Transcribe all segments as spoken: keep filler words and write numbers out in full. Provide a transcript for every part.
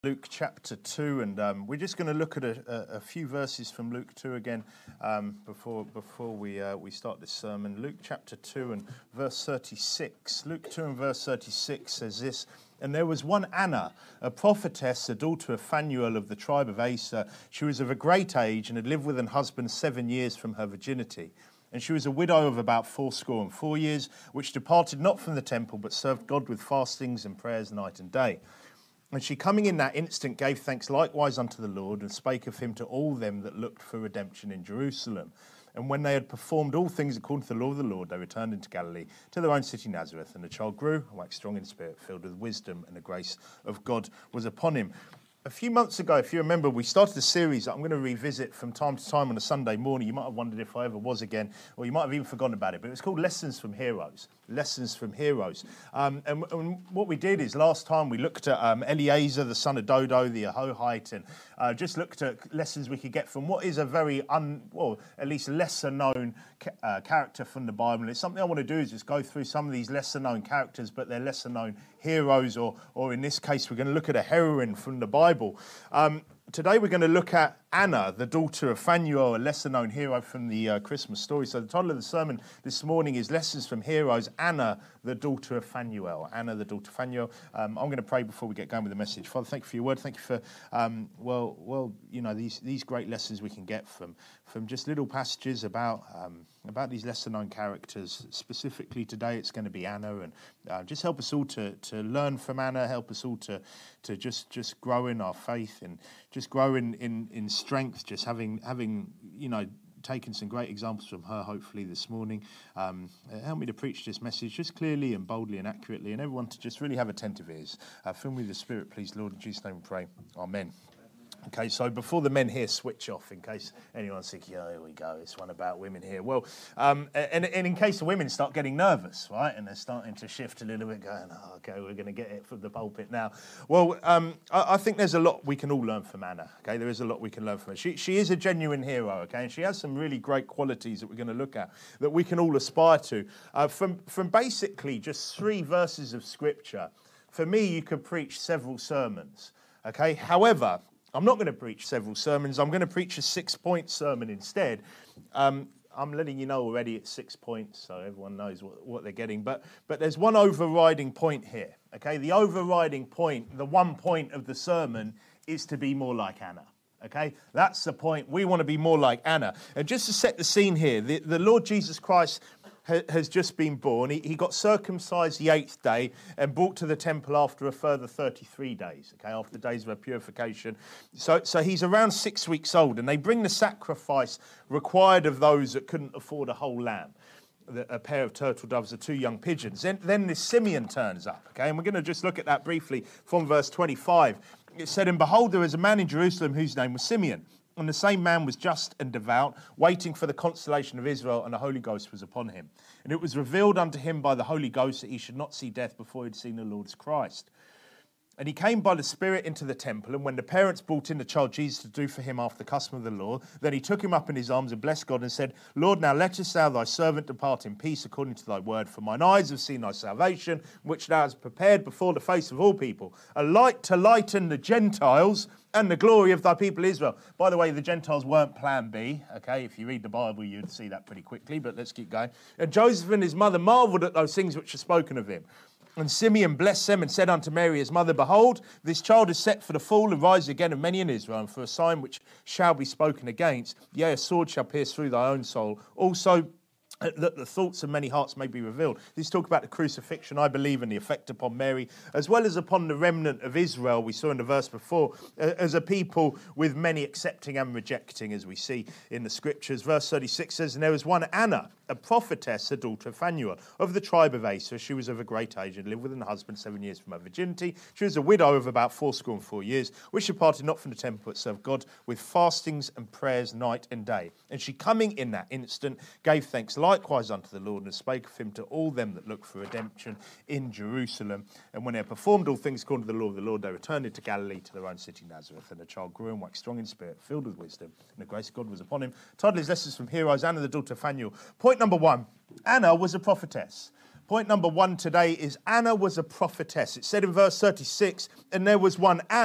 Luke chapter two, and um, we're just going to look at a, a, a few verses from Luke two again um, before before we uh, we start this sermon. Luke chapter two and verse thirty-six. Luke two and verse thirty-six says this: "And there was one Anna, a prophetess, a daughter of Phanuel of the tribe of Aser. She was of a great age and had lived with an husband seven years from her virginity. And she was a widow of about fourscore and four years, which departed not from the temple, but served God with fastings and prayers night and day. And she, coming in that instant, gave thanks likewise unto the Lord, and spake of him to all them that looked for redemption in Jerusalem. And when they had performed all things according to the law of the Lord, they returned into Galilee, to their own city Nazareth. And the child grew, and waxed strong in spirit, filled with wisdom, and the grace of God was upon him." A few months ago, if you remember, we started a series that I'm going to revisit from time to time on a Sunday morning. You might have wondered if I ever was again, or you might have even forgotten about it, but it was called Lessons from Heroes. Lessons from Heroes. Um, and, and what we did is last time we looked at um, Eliezer, the son of Dodo, the Ahohite, and uh, just looked at lessons we could get from what is a very, un, well, at least lesser known ca- uh, character from the Bible. And it's something I want to do is just go through some of these lesser known characters, but they're lesser known heroes, or, or in this case, we're going to look at a heroine from the Bible. Um, today we're going to look at Anna, the daughter of Phanuel, a lesser-known hero from the uh, Christmas story. So the title of the sermon this morning is Lessons from Heroes, Anna, the daughter of Phanuel. Anna, the daughter of Phanuel. Um, I'm going to pray before we get going with the message. Father, thank you for your word. Thank you for, um, well, well, you know, these these great lessons we can get from from just little passages about um, about these lesser-known characters. Specifically today, it's going to be Anna, and uh, just help us all to to learn from Anna. Help us all to to just just grow in our faith and just grow in in, in strength, just having, having you know, taken some great examples from her, hopefully, this morning. Um, help me to preach this message just clearly and boldly and accurately, and everyone to just really have attentive ears. Uh, fill me with the Spirit, please, Lord. In Jesus' name we pray. Amen. Okay, so before the men here switch off, in case anyone's thinking, oh, here we go, it's one about women here. Well, um, and, and in case the women start getting nervous, right, and they're starting to shift a little bit, going, oh, okay, we're going to get it from the pulpit now. Well, um, I, I think there's a lot we can all learn from Anna, okay? There is a lot we can learn from her. She, she is a genuine hero, okay? And she has some really great qualities that we're going to look at, that we can all aspire to. Uh, from, from basically just three verses of Scripture, for me, you could preach several sermons, okay? However, I'm not going to preach several sermons. I'm going to preach a six-point sermon instead. Um, I'm letting you know already it's six points, so everyone knows what, what they're getting. But but there's one overriding point here, okay? The overriding point, the one point of the sermon, is to be more like Anna, okay? That's the point. We want to be more like Anna. And just to set the scene here, the, the Lord Jesus Christ has just been born. He, he got circumcised the eighth day and brought to the temple after a further thirty-three days, okay, after days of purification. So, so he's around six weeks old, and they bring the sacrifice required of those that couldn't afford a whole lamb, a pair of turtle doves or two young pigeons. Then, then this Simeon turns up, okay, and we're going to just look at that briefly from verse twenty-five. It said, "And behold, there was a man in Jerusalem whose name was Simeon. And the same man was just and devout, waiting for the consolation of Israel, and the Holy Ghost was upon him. And it was revealed unto him by the Holy Ghost that he should not see death before he had seen the Lord's Christ. And he came by the Spirit into the temple, and when the parents brought in the child Jesus to do for him after the custom of the law, then he took him up in his arms and blessed God and said, Lord, now lettest thou thy servant depart in peace according to thy word. For mine eyes have seen thy salvation, which thou hast prepared before the face of all people, a light to lighten the Gentiles and the glory of thy people Israel." By the way, the Gentiles weren't plan B, okay? If you read the Bible, you'd see that pretty quickly, but let's keep going. "And Joseph and his mother marveled at those things which were spoken of him. And Simeon blessed them and said unto Mary his mother, Behold, this child is set for the fall and rise again of many in Israel, and for a sign which shall be spoken against. Yea, a sword shall pierce through thy own soul. Also, that the thoughts of many hearts may be revealed." These talk about the crucifixion, I believe, and the effect upon Mary, as well as upon the remnant of Israel, we saw in the verse before, as a people with many accepting and rejecting, as we see in the Scriptures. Verse thirty-six says, "And there was one Anna, a prophetess, a daughter of Phanuel, of the tribe of Aser. She was of a great age, and lived with her husband seven years from her virginity. She was a widow of about fourscore and four years, which departed not from the temple, but served God with fastings and prayers night and day. And she, coming in that instant, gave thanks likewise unto the Lord, and spake of him to all them that look for redemption in Jerusalem. And when they had performed all things according to the law of the Lord, they returned into Galilee to their own city Nazareth. And the child grew and waxed strong in spirit, filled with wisdom, and the grace of God was upon him." Title is Lessons from Heroes, Anna, the daughter of Phanuel. Point number one, Anna was a prophetess. Point number one today is Anna was a prophetess. It said in verse thirty-six, "And there was one Anna,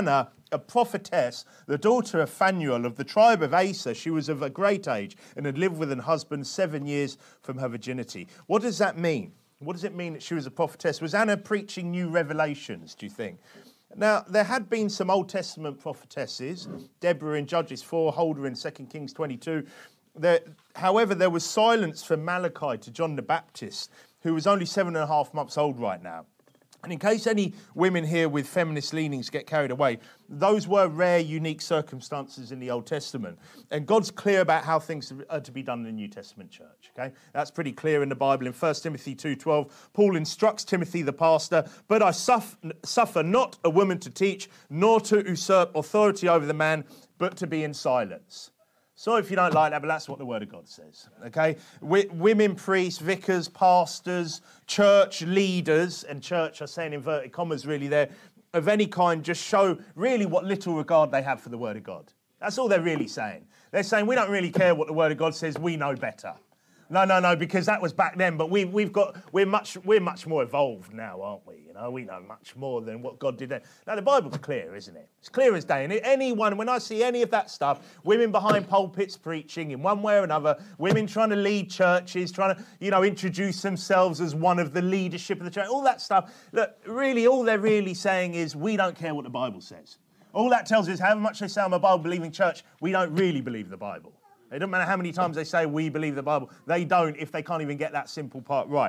a prophetess, the daughter of Phanuel of the tribe of Aser. She was of a great age and had lived with an husband seven years from her virginity. What does that mean? What does it mean that she was a prophetess? Was Anna preaching new revelations, do you think? Now, there had been some Old Testament prophetesses, Deborah in Judges four, Huldah in Second Kings twenty-two. There, however, there was silence from Malachi to John the Baptist, who was only seven and a half months old right now. And in case any women here with feminist leanings get carried away, those were rare, unique circumstances in the Old Testament. And God's clear about how things are to be done in the New Testament church. Okay, that's pretty clear in the Bible. In First Timothy two twelve, Paul instructs Timothy the pastor, "But I suffer, suffer not a woman to teach, nor to usurp authority over the man, but to be in silence." Sorry if you don't like that, but that's what the Word of God says, okay? W- women priests, vicars, pastors, church leaders, and church, I say in inverted commas really there, of any kind, just show really what little regard they have for the Word of God. That's all they're really saying. They're saying, we don't really care what the Word of God says, we know better. No, no, no, because that was back then, but we've, we've got, we're much, we're much more evolved now, aren't we? You know, we know much more than what God did then. Now, the Bible's clear, isn't it? It's clear as day. And anyone, when I see any of that stuff, women behind pulpits preaching in one way or another, women trying to lead churches, trying to, you know, introduce themselves as one of the leadership of the church, all that stuff, look, really, all they're really saying is, we don't care what the Bible says. All that tells us, however much they say I'm a Bible-believing church, we don't really believe the Bible. It doesn't matter how many times they say we believe the Bible. They don't if they can't even get that simple part right.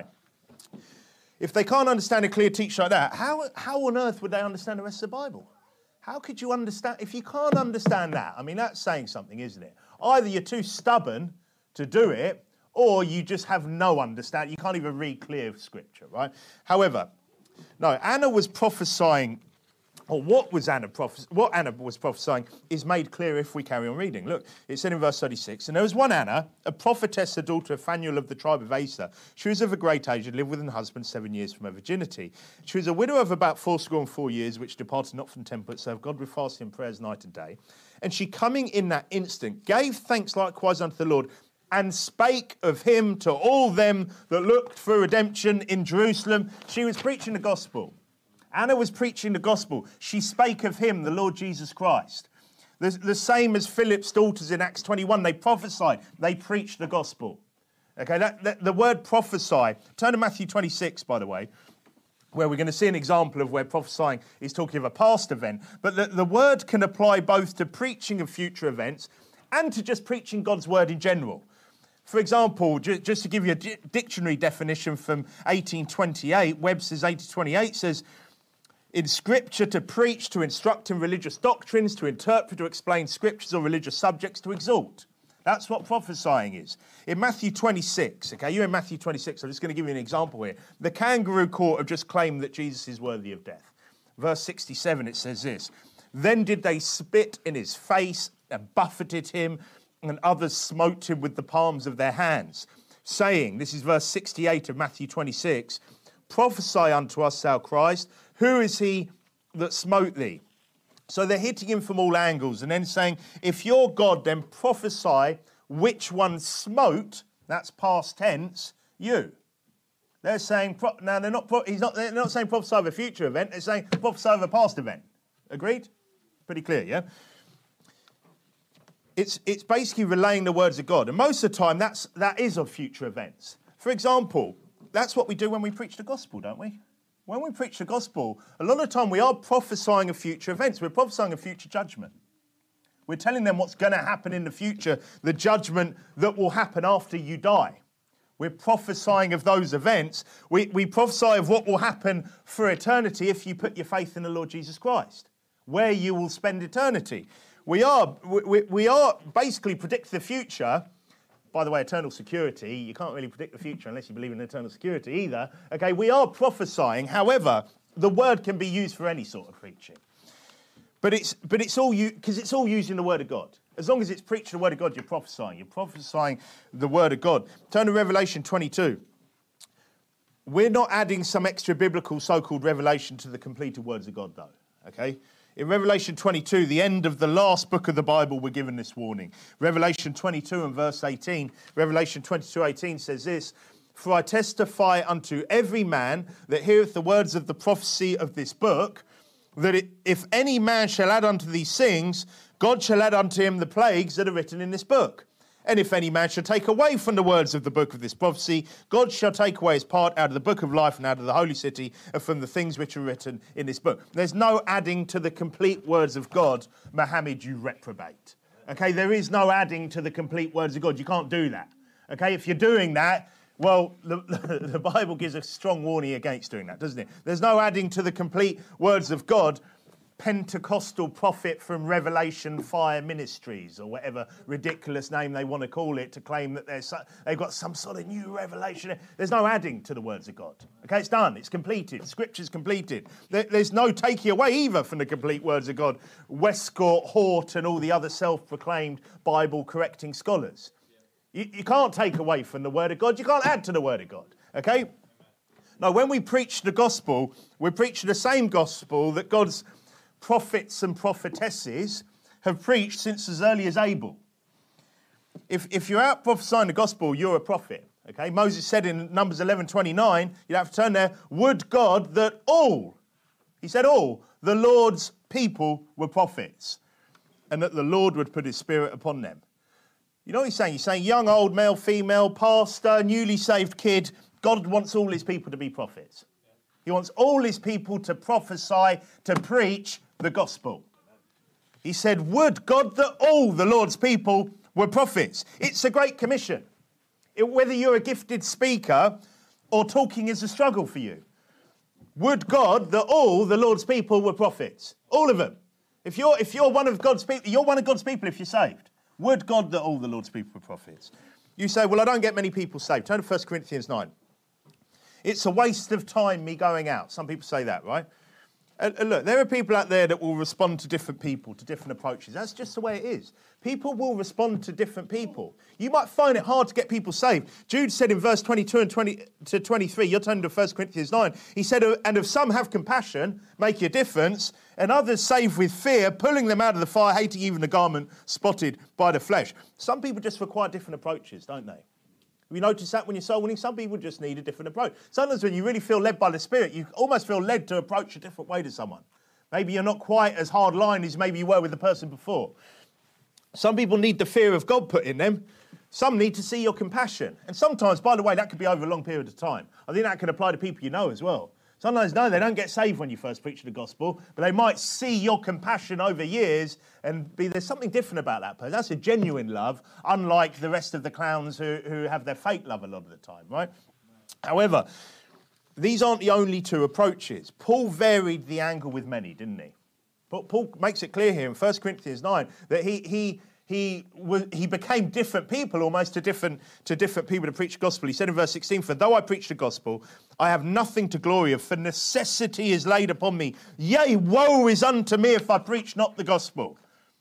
If they can't understand a clear teaching like that, how, how on earth would they understand the rest of the Bible? How could you understand? If you can't understand that, I mean, that's saying something, isn't it? Either you're too stubborn to do it, or you just have no understanding. You can't even read clear scripture, right? However, no, Anna was prophesying. Or what was Anna prophes- what Anna was prophesying is made clear if we carry on reading. Look, it said in verse thirty-six, "And there was one Anna, a prophetess, the daughter of Phanuel of the tribe of Aser. She was of a great age and lived with her husband seven years from her virginity. She was a widow of about fourscore and four years, which departed not from temple, but served God with fasting and prayers night and day. And she, coming in that instant, gave thanks likewise unto the Lord, and spake of him to all them that looked for redemption in Jerusalem." She was preaching the gospel. Anna was preaching the gospel. She spake of him, the Lord Jesus Christ. The, the same as Philip's daughters in Acts twenty-one. They prophesied. They preached the gospel. Okay, that, that, the word prophesy. Turn to Matthew twenty-six, by the way, where we're going to see an example of where prophesying is talking of a past event. But the, the word can apply both to preaching of future events and to just preaching God's word in general. For example, ju- just to give you a di- dictionary definition from eighteen twenty-eight, Webster's eighteen twenty-eight says, "In Scripture, to preach, to instruct in religious doctrines, to interpret or explain Scriptures or religious subjects, to exhort." That's what prophesying is. In Matthew twenty-six, okay, you're in Matthew twenty-six, I'm just going to give you an example here. The kangaroo court have just claimed that Jesus is worthy of death. Verse sixty-seven, it says this, "Then did they spit in his face and buffeted him, and others smote him with the palms of their hands, saying," this is verse sixty-eight of Matthew twenty-six, "Prophesy unto us, thou Christ, who is he that smote thee?" So they're hitting him from all angles and then saying, if you're God, then prophesy which one smote, that's past tense, you. They're saying, now they're not, he's not, they're not saying prophesy of a future event, they're saying prophesy of a past event. Agreed? Pretty clear, yeah? It's, it's basically relaying the words of God. And most of the time, that's, that is of future events. For example, that's what we do when we preach the gospel, don't we? When we preach the gospel, a lot of the time we are prophesying of future events. We're prophesying of future judgment. We're telling them what's going to happen in the future, the judgment that will happen after you die. We're prophesying of those events. We, we prophesy of what will happen for eternity if you put your faith in the Lord Jesus Christ, where you will spend eternity. We are, we, we are basically predict the future. By the way, eternal security, you can't really predict the future unless you believe in eternal security either. Okay, we are prophesying. However, the word can be used for any sort of preaching. But it's but it's all you because it's all using the word of God. As long as it's preaching the word of God, you're prophesying. You're prophesying the word of God. Turn to Revelation twenty-two. We're not adding some extra biblical so-called revelation to the completed words of God, though. Okay? In Revelation twenty-two, the end of the last book of the Bible, we're given this warning. Revelation twenty-two and verse eighteen, Revelation twenty-two eighteen says this, "For I testify unto every man that heareth the words of the prophecy of this book, that it, if any man shall add unto these things, God shall add unto him the plagues that are written in this book. And if any man shall take away from the words of the book of this prophecy, God shall take away his part out of the book of life and out of the holy city and from the things which are written in this book. There's no adding to the complete words of God, Muhammad, you reprobate. Okay, there is no adding to the complete words of God. You can't do that. Okay, if you're doing that, well, the, the Bible gives a strong warning against doing that, doesn't it? There's no adding to the complete words of God. Pentecostal prophet from Revelation Fire Ministries, or whatever ridiculous name they want to call it, to claim that there's so, they've got some sort of new revelation. There's no adding to the words of God. Okay, it's done. It's completed. Scripture's completed. There, there's no taking away either from the complete words of God. Westcott, Hort, and all the other self-proclaimed Bible-correcting scholars. You, you can't take away from the word of God. You can't add to the word of God. Okay? No, when we preach the gospel, we preach the same gospel that God's prophets and prophetesses have preached since as early as Abel. If, if you're out prophesying the gospel, you're a prophet. Okay, Moses said in Numbers eleven twenty-nine, you have to turn there, would God that all, he said all, the Lord's people were prophets, and that the Lord would put his spirit upon them. You know what he's saying? He's saying young, old, male, female, pastor, newly saved kid, God wants all his people to be prophets. He wants all his people to prophesy, to preach the gospel. He said, would God that all the Lord's people were prophets. It's a great commission. It, whether you're a gifted speaker or talking is a struggle for you. Would God that all the Lord's people were prophets. All of them. If you're, if you're one of God's people, you're one of God's people if you're saved. Would God that all the Lord's people were prophets. You say, well, I don't get many people saved. Turn to First Corinthians nine. It's a waste of time me going out. Some people say that, right? And, and look, there are people out there that will respond to different people, to different approaches. That's just the way it is. People will respond to different people. You might find it hard to get people saved. Jude said in verse twenty-two and twenty to twenty-three, you're turning to First Corinthians nine, he said, and if some have compassion, make a difference, and others save with fear, pulling them out of the fire, hating even the garment spotted by the flesh. Some people just require different approaches, don't they? You notice that when you're soul winning, some people just need a different approach. Sometimes when you really feel led by the Spirit, you almost feel led to approach a different way to someone. Maybe you're not quite as hard-line as maybe you were with the person before. Some people need the fear of God put in them. Some need to see your compassion. And sometimes, by the way, that could be over a long period of time. I think that can apply to people you know as well. Sometimes, no, they don't get saved when you first preach the gospel, but they might see your compassion over years and be there's something different about that person. That's a genuine love, unlike the rest of the clowns who, who have their fake love a lot of the time, right? However, these aren't the only two approaches. Paul varied the angle with many, didn't he? Paul makes it clear here in First Corinthians nine that he he he he became different people almost to different to different people to preach the gospel. He said in verse sixteen, for though I preach the gospel, I have nothing to glory of, for necessity is laid upon me. Yea, woe is unto me if I preach not the gospel.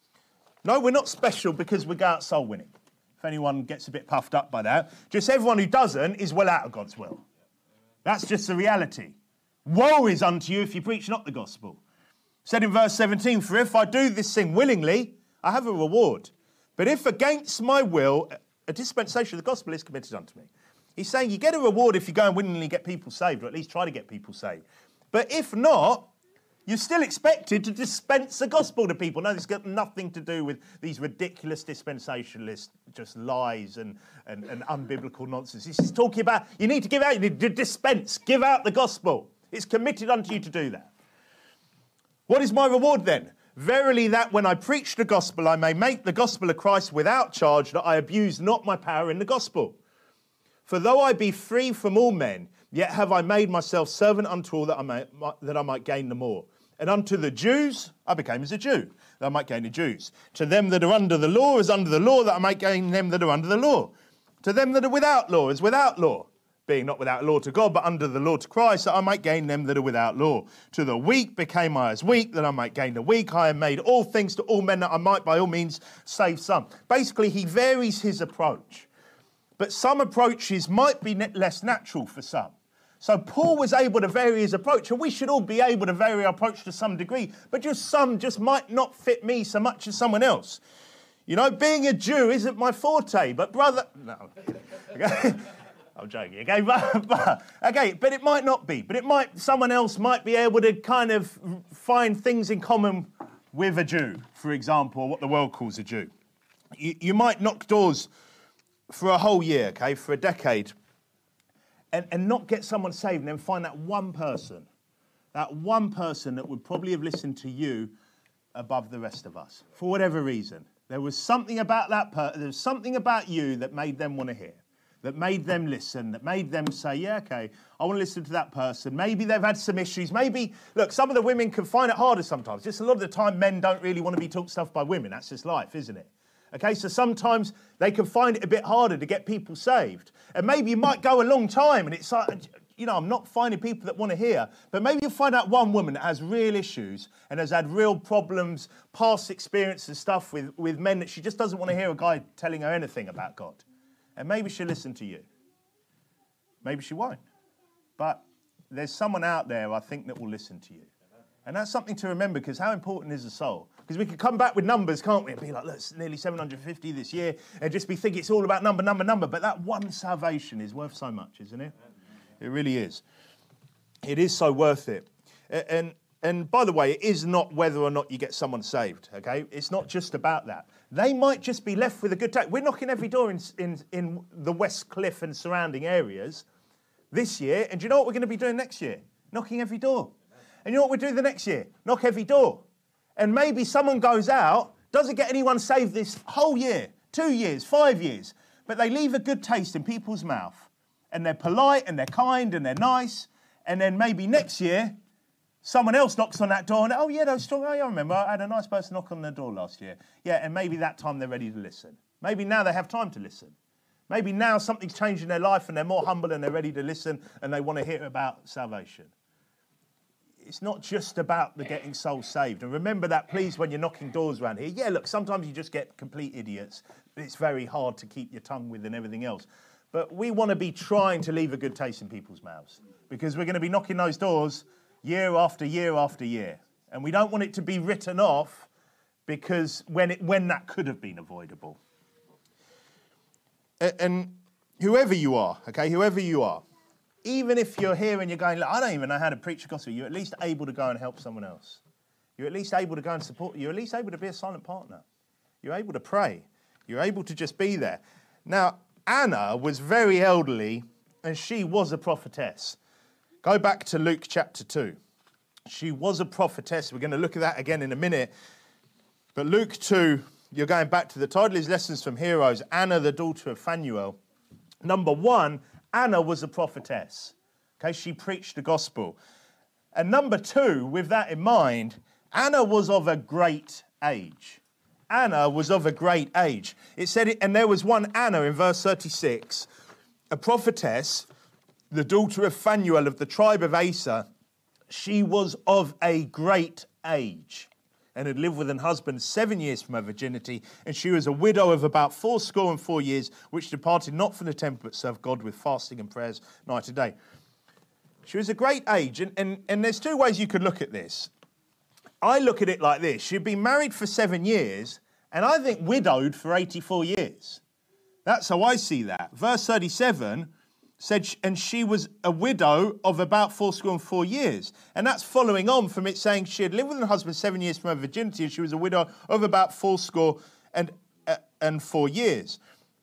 No, we're not special because we go out soul winning. If anyone gets a bit puffed up by that, just everyone who doesn't is well out of God's will. That's just the reality. Woe is unto you if you preach not the gospel. Said in verse seventeen, for if I do this thing willingly, I have a reward. But if against my will, a dispensation of the gospel is committed unto me. He's saying you get a reward if you go and willingly get people saved, or at least try to get people saved. But if not, you're still expected to dispense the gospel to people. No, it's got nothing to do with these ridiculous dispensationalist just lies and, and, and unbiblical nonsense. He's talking about you need to give out, you need to dispense, give out the gospel. It's committed unto you to do that. What is my reward then? Verily that when I preach the gospel, I may make the gospel of Christ without charge, that I abuse not my power in the gospel. For though I be free from all men, yet have I made myself servant unto all that I, may, that I might gain the more. And unto the Jews, I became as a Jew, that I might gain the Jews. To them that are under the law, as under the law, that I might gain them that are under the law. To them that are without law, as without law, being not without law to God, but under the law to Christ, that I might gain them that are without law. To the weak became I as weak, that I might gain the weak. I have made all things to all men, that I might by all means save some. Basically, he varies his approach. But some approaches might be less natural for some. So Paul was able to vary his approach, and we should all be able to vary our approach to some degree, but just some just might not fit me so much as someone else. You know, being a Jew isn't my forte, but brother... No. Okay. I'm joking, okay? But, but, okay, but it might not be. But it might, someone else might be able to kind of find things in common with a Jew, for example, or what the world calls a Jew. You, you might knock doors for a whole year, okay, for a decade, and, and not get someone saved, and then find that one person, that one person that would probably have listened to you above the rest of us, for whatever reason. There was something about that person, there was something about you that made them want to hear, that made them listen, that made them say, yeah, okay, I want to listen to that person. Maybe they've had some issues. Maybe, look, some of the women can find it harder sometimes. Just a lot of the time, men don't really want to be taught stuff by women. That's just life, isn't it? Okay, so sometimes they can find it a bit harder to get people saved. And maybe you might go a long time and it's like, you know, I'm not finding people that want to hear, but maybe you'll find out one woman that has real issues and has had real problems, past experience and stuff with, with men that she just doesn't want to hear a guy telling her anything about God. And maybe she'll listen to you. Maybe she won't. But there's someone out there, I think, that will listen to you. And that's something to remember, because how important is the soul? Because we could come back with numbers, can't we? And be like, look, it's nearly seven hundred fifty this year, and just be thinking it's all about number, number, number. But that one salvation is worth so much, isn't it? It really is. It is so worth it. And, and by the way, it is not whether or not you get someone saved, okay? It's not just about that. They might just be left with a good taste. We're knocking every door in, in, in the West Cliff and surrounding areas this year. And do you know what we're going to be doing next year? Knocking every door. And you know what we'll do the next year? Knock every door. And maybe someone goes out, doesn't get anyone saved this whole year, two years, five years, but they leave a good taste in people's mouth. And they're polite and they're kind and they're nice. And then maybe next year, someone else knocks on that door and, oh, yeah, those strong. Oh, yeah, I remember. I had a nice person knock on the door last year. Yeah, and maybe that time they're ready to listen. Maybe now they have time to listen. Maybe now something's changed in their life and they're more humble and they're ready to listen and they want to hear about salvation. It's not just about the getting souls saved. And remember that, please, when you're knocking doors around here. Yeah, look, sometimes you just get complete idiots. It's very hard to keep your tongue with and everything else. But we want to be trying to leave a good taste in people's mouths, because we're going to be knocking those doors year after year after year. And we don't want it to be written off, because when it, when that could have been avoidable. And whoever you are, okay, whoever you are, even if you're here and you're going, look, I don't even know how to preach the gospel, you're at least able to go and help someone else. You're at least able to go and support. You're at least able to be a silent partner. You're able to pray. You're able to just be there. Now, Anna was very elderly, and she was a prophetess. Go back to Luke chapter two. She was a prophetess. We're going to look at that again in a minute. But Luke two, you're going back to the title is Lessons from Heroes, Anna, the daughter of Phanuel. Number one, Anna was a prophetess. Okay, she preached the gospel. And number two, with that in mind, Anna was of a great age. Anna was of a great age. It said, it, and there was one Anna in verse thirty-six, a prophetess, the daughter of Phanuel of the tribe of Aser. She was of a great age and had lived with an husband seven years from her virginity, and she was a widow of about fourscore and four years, which departed not from the temple, but served God with fasting and prayers night and day. She was a great age, and, and, and there's two ways you could look at this. I look at it like this. She'd been married for seven years, and I think widowed for eighty-four years. That's how I see that. Verse thirty-seven said, and she was a widow of about fourscore and four years. And that's following on from it saying she had lived with her husband seven years from her virginity, and she was a widow of about fourscore and, uh, and four years.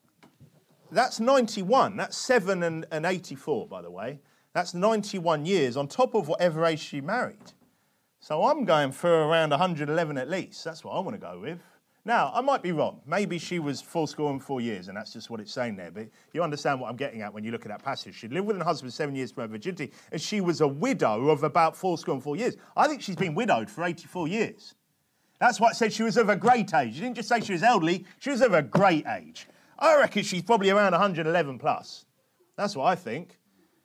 That's ninety-one. That's seven and, and eighty-four, by the way. That's ninety-one years on top of whatever age she married. So I'm going for around one hundred eleven at least. That's what I want to go with. Now, I might be wrong. Maybe she was fourscore and four years, and that's just what it's saying there. But you understand what I'm getting at when you look at that passage. She'd lived with her husband seven years from her virginity, and she was a widow of about fourscore and four years. I think she's been widowed for eighty-four years. That's why it said she was of a great age. You didn't just say she was elderly. She was of a great age. I reckon she's probably around one hundred eleven plus. That's what I think.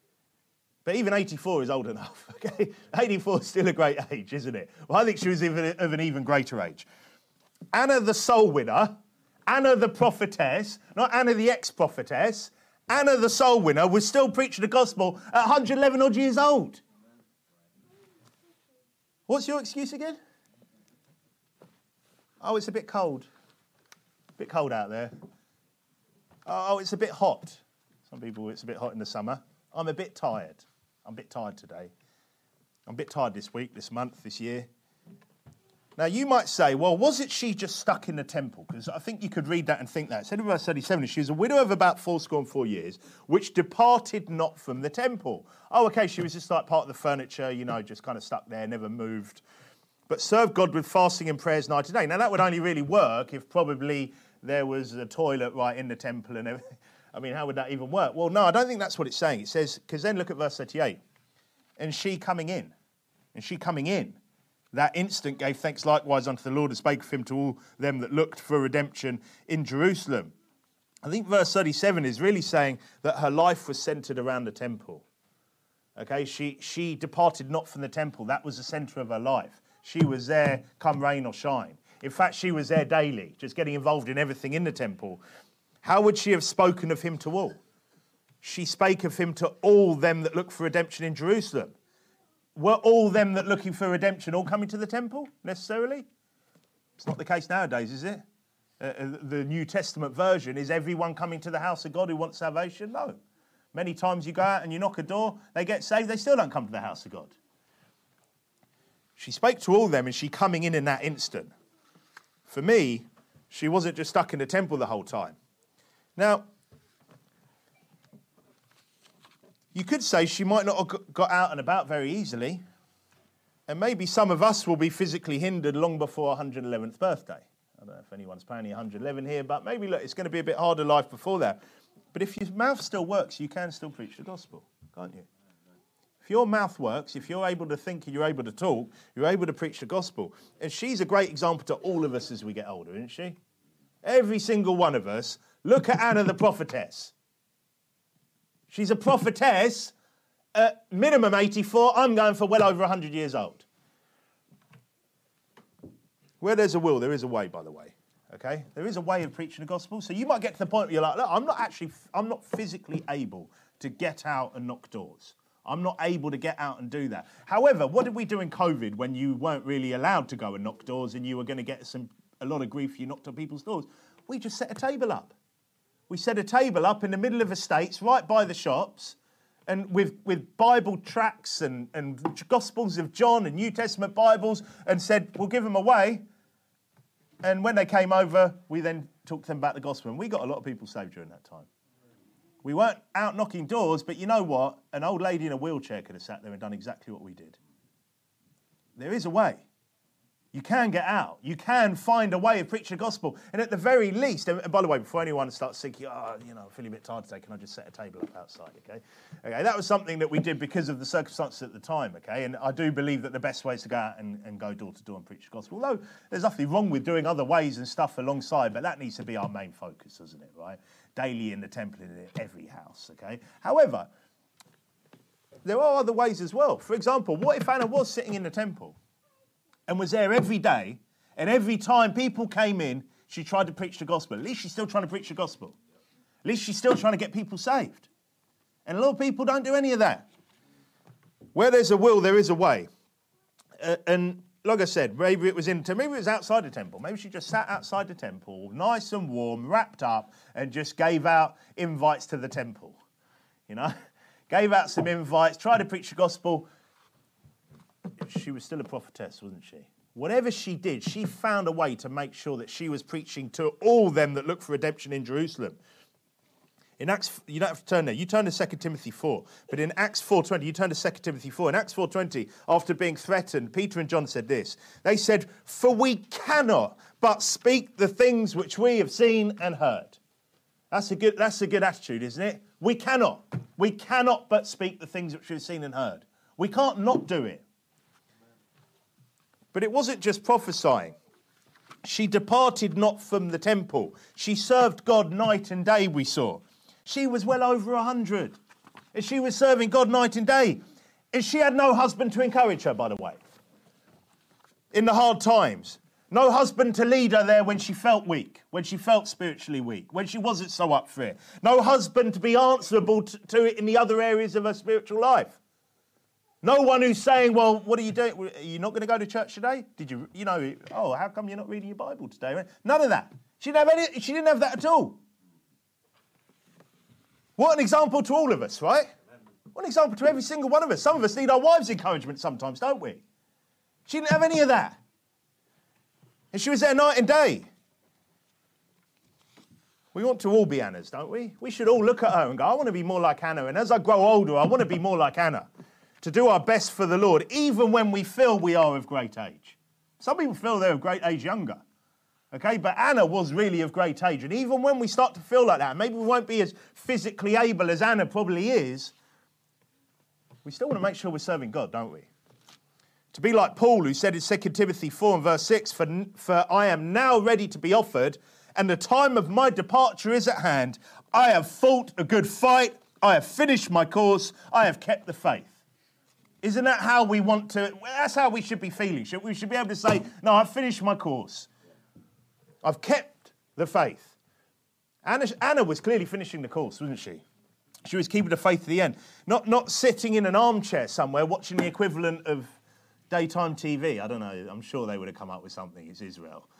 But even eighty-four is old enough, okay? eighty-four is still a great age, isn't it? Well, I think she was even of an even greater age. Anna the soul winner, Anna the prophetess, not Anna the ex-prophetess, Anna the soul winner was still preaching the gospel at one hundred eleven odd years old. What's your excuse again? Oh, it's a bit cold. A bit cold out there. Oh, it's a bit hot. Some people, it's a bit hot in the summer. I'm a bit tired. I'm a bit tired today. I'm a bit tired this week, this month, this year. Now, you might say, well, was it she just stuck in the temple? Because I think you could read that and think that. It said in verse thirty-seven, she was a widow of about fourscore and four years, which departed not from the temple. Oh, okay, she was just like part of the furniture, you know, just kind of stuck there, never moved. But served God with fasting and prayers night and day. Now, that would only really work if probably there was a toilet right in the temple and everything. I mean, how would that even work? Well, no, I don't think that's what it's saying. It says, because then look at verse thirty-eight. And she coming in, and she coming in, that instant gave thanks likewise unto the Lord, and spake of him to all them that looked for redemption in Jerusalem. I think verse thirty-seven is really saying that her life was centered around the temple. Okay, she, she departed not from the temple. That was the center of her life. She was there come rain or shine. In fact, she was there daily, just getting involved in everything in the temple. How would she have spoken of him to all? She spake of him to all them that look for redemption in Jerusalem. Were all them that looking for redemption all coming to the temple, necessarily? It's not the case nowadays, is it? Uh, the New Testament version, is everyone coming to the house of God who wants salvation? No. Many times you go out and you knock a door, they get saved, they still don't come to the house of God. She spake to all them, and she coming in in that instant. For me, she wasn't just stuck in the temple the whole time. Now, you could say she might not have got out and about very easily, and maybe some of us will be physically hindered long before our one hundred eleventh birthday. I don't know if anyone's planning one hundred eleven here, but maybe, look, it's going to be a bit harder life before that. But if your mouth still works, you can still preach the gospel, can't you? If your mouth works, if you're able to think and you're able to talk, you're able to preach the gospel. And she's a great example to all of us as we get older, isn't she? Every single one of us. Look at Anna the prophetess. She's a prophetess at minimum eighty-four. I'm going for well over one hundred years old. Where there's a will, there is a way, by the way. Okay? There is a way of preaching the gospel. So you might get to the point where you're like, look, I'm not actually, I'm not physically able to get out and knock doors. I'm not able to get out and do that. However, what did we do in COVID when you weren't really allowed to go and knock doors and you were going to get some a lot of grief if you knocked on people's doors? We just set a table up. We set a table up in the middle of estates, right by the shops, and with, with Bible tracts and, and Gospels of John and New Testament Bibles, and said, we'll give them away. And when they came over, we then talked to them about the gospel. And we got a lot of people saved during that time. We weren't out knocking doors, but you know what? An old lady in a wheelchair could have sat there and done exactly what we did. There is a way. You can get out. You can find a way of preaching the gospel. And at the very least, and by the way, before anyone starts thinking, oh, you know, I'm feeling a bit tired today, can I just set a table up outside, okay? Okay, that was something that we did because of the circumstances at the time, okay? And I do believe that the best way is to go out and, and go door to door and preach the gospel. Although there's nothing wrong with doing other ways and stuff alongside, but that needs to be our main focus, doesn't it, right? Daily in the temple, in every house, okay? However, there are other ways as well. For example, what if Anna was sitting in the temple and was there every day, and every time people came in, she tried to preach the gospel? At least she's still trying to preach the gospel. At least she's still trying to get people saved. And a lot of people don't do any of that. Where there's a will, there is a way. Uh, and like I said, maybe it was in, maybe it was outside the temple. Maybe she just sat outside the temple, nice and warm, wrapped up, and just gave out invites to the temple. You know, gave out some invites, tried to preach the gospel. She was still a prophetess, wasn't she? Whatever she did, she found a way to make sure that she was preaching to all them that look for redemption in Jerusalem. In Acts, you don't have to turn there. You turn to Second Timothy four. But in Acts four twenty, you turn to Second Timothy four. In Acts four twenty, after being threatened, Peter and John said this. They said, for we cannot but speak the things which we have seen and heard. That's a good, that's a good attitude, isn't it? We cannot. We cannot but speak the things which we've seen and heard. We can't not do it. But it wasn't just prophesying. She departed not from the temple. She served God night and day, we saw. She was well over a hundred. And she was serving God night and day. And she had no husband to encourage her, by the way. In the hard times. No husband to lead her there when she felt weak, when she felt spiritually weak, when she wasn't so up for it. No husband to be answerable to, to it in the other areas of her spiritual life. No one who's saying, well, what are you doing? Are you not going to go to church today? Did you, you know, oh, how come you're not reading your Bible today? None of that. She didn't have any, she didn't have that at all. What an example to all of us, right? What an example to every single one of us. Some of us need our wives' encouragement sometimes, don't we? She didn't have any of that. And she was there night and day. We want to all be Annas, don't we? We should all look at her and go, I want to be more like Anna. And as I grow older, I want to be more like Anna. To do our best for the Lord, even when we feel we are of great age. Some people feel they're of great age younger. Okay, but Anna was really of great age. And even when we start to feel like that, maybe we won't be as physically able as Anna probably is, we still want to make sure we're serving God, don't we? To be like Paul, who said in Second Timothy four and verse six, for, for I am now ready to be offered, and the time of my departure is at hand. I have fought a good fight. I have finished my course. I have kept the faith. Isn't that how we want to, that's how we should be feeling. Should, we should be able to say, no, I've finished my course. I've kept the faith. Anna, Anna was clearly finishing the course, wasn't she? She was keeping the faith to the end. Not, not sitting in an armchair somewhere watching the equivalent of daytime T V. I don't know. I'm sure they would have come up with something. It's Israel.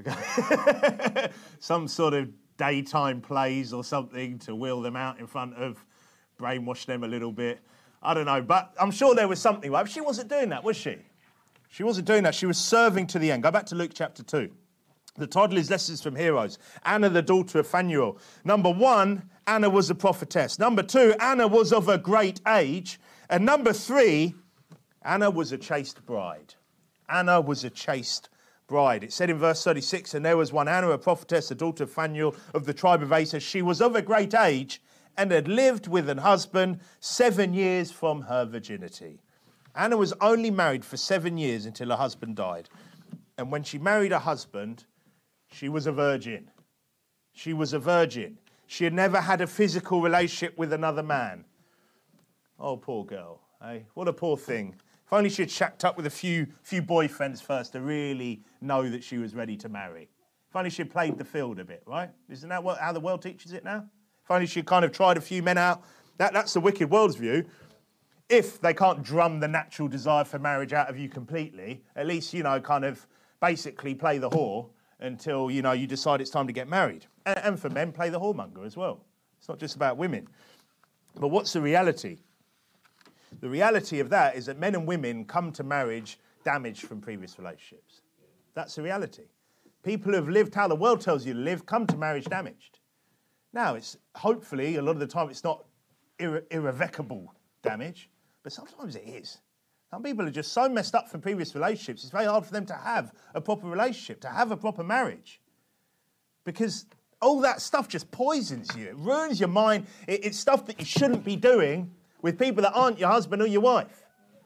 Okay. Some sort of daytime plays or something to wheel them out in front of, brainwash them a little bit. I don't know. But I'm sure there was something. Right? But she wasn't doing that, was she? She wasn't doing that. She was serving to the end. Go back to Luke chapter two. The title is Lessons from Heroes. Anna, the daughter of Phanuel. Number one, Anna was a prophetess. Number two, Anna was of a great age. And number three, Anna was a chaste bride. Anna was a chaste bride. It said in verse thirty-six, and there was one Anna, a prophetess, the daughter of Phanuel of the tribe of Aser. She was of a great age and had lived with an husband seven years from her virginity. Anna was only married for seven years until her husband died. And when she married her husband, she was a virgin. She was a virgin. She had never had a physical relationship with another man. Oh, poor girl. Eh? What a poor thing. If only she had shacked up with a few, few boyfriends first to really know that she was ready to marry. If only she had played the field a bit, right? Isn't that what, how the world teaches it now? If only she had kind of tried a few men out. That, that's the wicked world's view. If they can't drum the natural desire for marriage out of you completely, at least, you know, kind of basically play the whore until, you know, you decide it's time to get married. And, and for men, play the whoremonger as well. It's not just about women. But what's the reality? The reality of that is that men and women come to marriage damaged from previous relationships. That's the reality. People who have lived how the world tells you to live come to marriage damaged. Now, it's hopefully, a lot of the time, it's not irre- irrevocable damage, but sometimes it is. Some people are just so messed up from previous relationships, it's very hard for them to have a proper relationship, to have a proper marriage. Because all that stuff just poisons you. It ruins your mind. It, it's stuff that you shouldn't be doing with people that aren't your husband or your wife.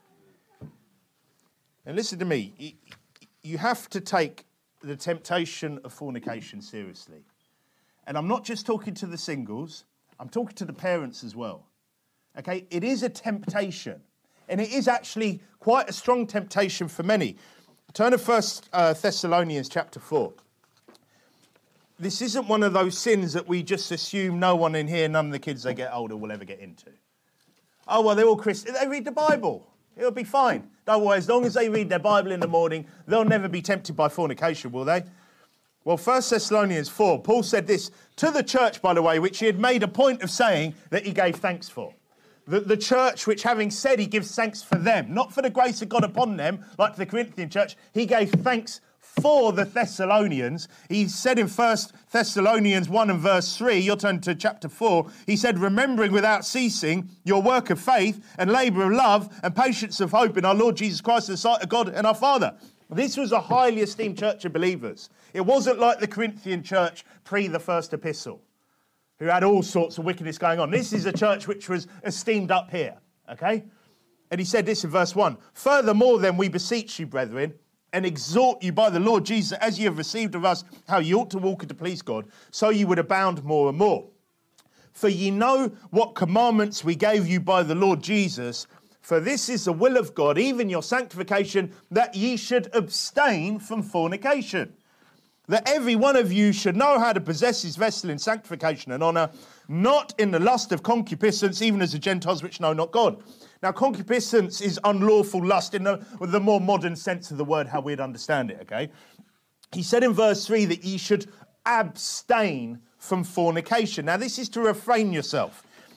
And listen to me. You have to take the temptation of fornication seriously. And I'm not just talking to the singles. I'm talking to the parents as well. Okay? It is a temptation. And it is actually quite a strong temptation for many. Turn to First uh, Thessalonians chapter four. This isn't one of those sins that we just assume no one in here, none of the kids they get older will ever get into. Oh, well, they're all Christians. They read the Bible. It'll be fine. Don't worry, as long as they read their Bible in the morning, they'll never be tempted by fornication, will they? Well, First Thessalonians four, Paul said this to the church, by the way, which he had made a point of saying that he gave thanks for. The, the church, which having said he gives thanks for them, not for the grace of God upon them, like the Corinthian church, he gave thanks for the Thessalonians. He said in First Thessalonians one and verse three, you'll turn to chapter four, he said, remembering without ceasing your work of faith and labour of love and patience of hope in our Lord Jesus Christ in the sight of God and our Father. This was a highly esteemed church of believers. It wasn't like the Corinthian church pre the first epistle, who had all sorts of wickedness going on. This is a church which was esteemed up here, okay? And he said this in verse one, furthermore then we beseech you, brethren, and exhort you by the Lord Jesus, as you have received of us, how you ought to walk and to please God, so you would abound more and more. For ye know what commandments we gave you by the Lord Jesus, for this is the will of God, even your sanctification, that ye should abstain from fornication. That every one of you should know how to possess his vessel in sanctification and honour, not in the lust of concupiscence, even as the Gentiles which know not God. Now, concupiscence is unlawful lust in the, the more modern sense of the word, how we'd understand it, okay? He said in verse three that ye should abstain from fornication. Now, this is to refrain yourself.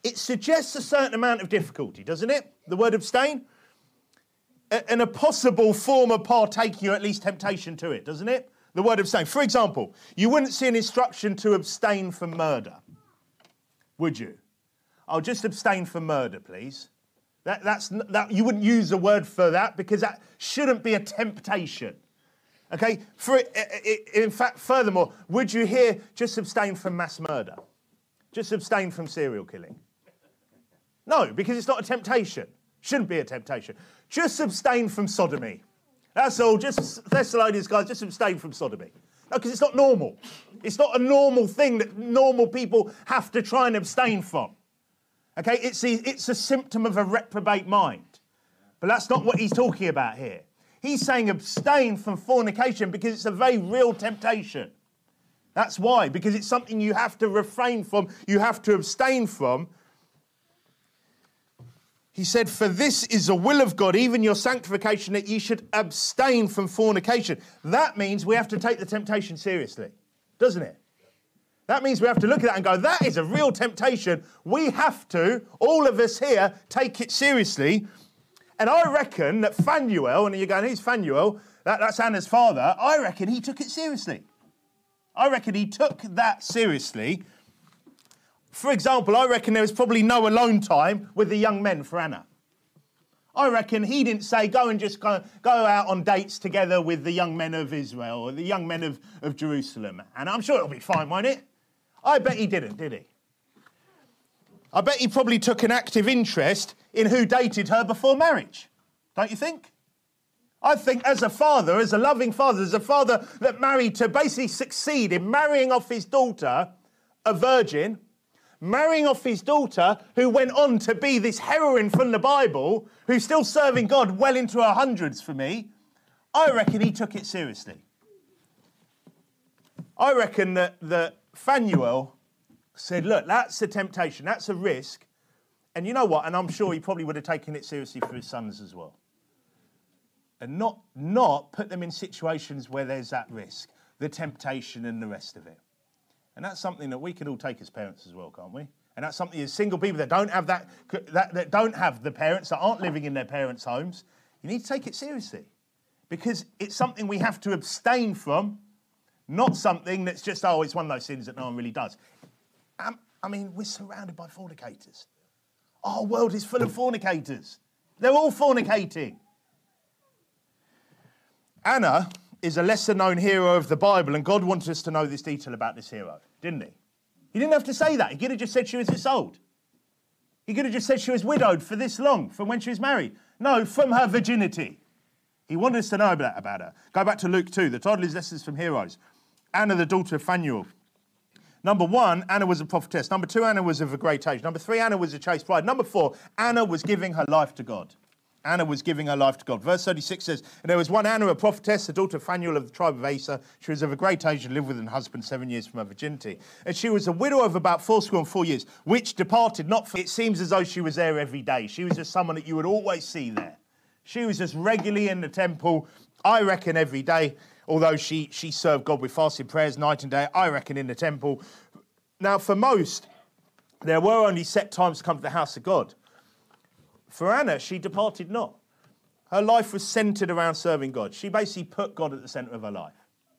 it suggests a certain amount of difficulty, doesn't it? The word abstain? A, and a possible form of partaking, or at least temptation to it, doesn't it? The word abstain. For example, you wouldn't see an instruction to abstain from murder, would you? I'll just abstain from murder, please. That, that's, that, you wouldn't use a word for that because that shouldn't be a temptation. Okay? For it, it, in fact, furthermore, would you hear just abstain from mass murder? Just abstain from serial killing? No, because it's not a temptation. Shouldn't be a temptation. Just abstain from sodomy. That's all. Just Thessalonians, guys, just abstain from sodomy. No, because it's not normal. It's not a normal thing that normal people have to try and abstain from. Okay, it's a, it's a symptom of a reprobate mind. But that's not what he's talking about here. He's saying abstain from fornication because it's a very real temptation. That's why, because it's something you have to refrain from, you have to abstain from. He said, for this is the will of God, even your sanctification, that ye should abstain from fornication. That means we have to take the temptation seriously, doesn't it? That means we have to look at that and go, that is a real temptation. We have to, all of us here, take it seriously. And I reckon that Phanuel, and you're going, who's Phanuel? That, that's Anna's father. I reckon he took it seriously. I reckon he took that seriously. For example, I reckon there was probably no alone time with the young men for Anna. I reckon he didn't say, go and just go, go out on dates together with the young men of Israel or the young men of, of Jerusalem. And I'm sure it'll be fine, won't it? I bet he didn't, did he? I bet he probably took an active interest in who dated her before marriage. Don't you think? I think as a father, as a loving father, as a father that married to basically succeed in marrying off his daughter, a virgin, marrying off his daughter who went on to be this heroine from the Bible, who's still serving God well into her hundreds for me, I reckon he took it seriously. I reckon that, that Phanuel said, look, that's a temptation, that's a risk. And you know what? And I'm sure he probably would have taken it seriously for his sons as well. And not, not put them in situations where there's that risk, the temptation and the rest of it. And that's something that we can all take as parents as well, can't we? And that's something as single people that don't have that, that, that don't have the parents, that aren't living in their parents' homes, you need to take it seriously. Because it's something we have to abstain from, not something that's just, oh, it's one of those sins that no one really does. Um, I mean, we're surrounded by fornicators. Our world is full of fornicators. They're all fornicating. Anna is a lesser-known hero of the Bible, and God wanted us to know this detail about this hero, didn't he? He didn't have to say that. He could have just said she was this old. He could have just said she was widowed for this long, from when she was married. No, from her virginity. He wanted us to know about, about her. Go back to Luke two. The title is Lessons from Heroes. Anna, the daughter of Phanuel. Number one, Anna was a prophetess. Number two, Anna was of a great age. Number three, Anna was a chaste bride. Number four, Anna was giving her life to God. Anna was giving her life to God. Verse thirty-six says, and there was one Anna, a prophetess, the daughter of Phanuel of the tribe of Aser. She was of a great age and lived with her husband seven years from her virginity. And she was a widow of about fourscore and four years, which departed not for... It seems as though she was there every day. She was just someone that you would always see there. She was just regularly in the temple, I reckon every day, although she, she served God with fasting prayers night and day, I reckon in the temple. Now, for most, there were only set times to come to the house of God. For Anna, she departed not. Her life was centered around serving God. She basically put God at the center of her life.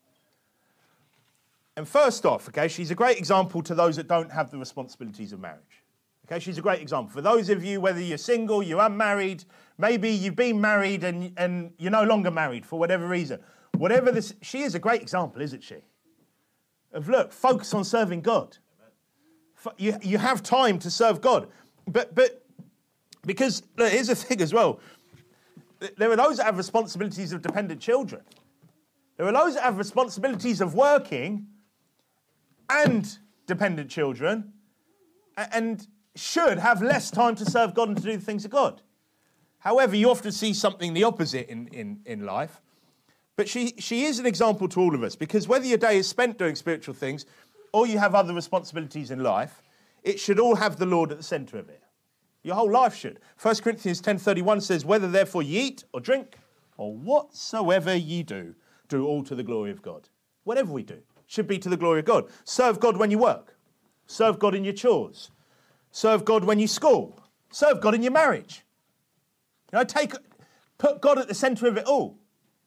And first off, okay, she's a great example to those that don't have the responsibilities of marriage. Okay, she's a great example. For those of you, whether you're single, you're unmarried, maybe you've been married and, and you're no longer married for whatever reason. Whatever this, she is a great example, isn't she? Of look, focus on serving God. You, you have time to serve God. But, but because look, here's the thing as well. There are those that have responsibilities of dependent children. There are those that have responsibilities of working and dependent children and should have less time to serve God and to do the things of God. However, you often see something the opposite in, in, in life. But she, she is an example to all of us, because whether your day is spent doing spiritual things or you have other responsibilities in life, it should all have the Lord at the centre of it. Your whole life should. First Corinthians ten thirty-one says, whether therefore ye eat or drink or whatsoever ye do, do all to the glory of God. Whatever we do should be to the glory of God. Serve God when you work. Serve God in your chores. Serve God when you school. Serve God in your marriage. You know, take, put God at the centre of it all.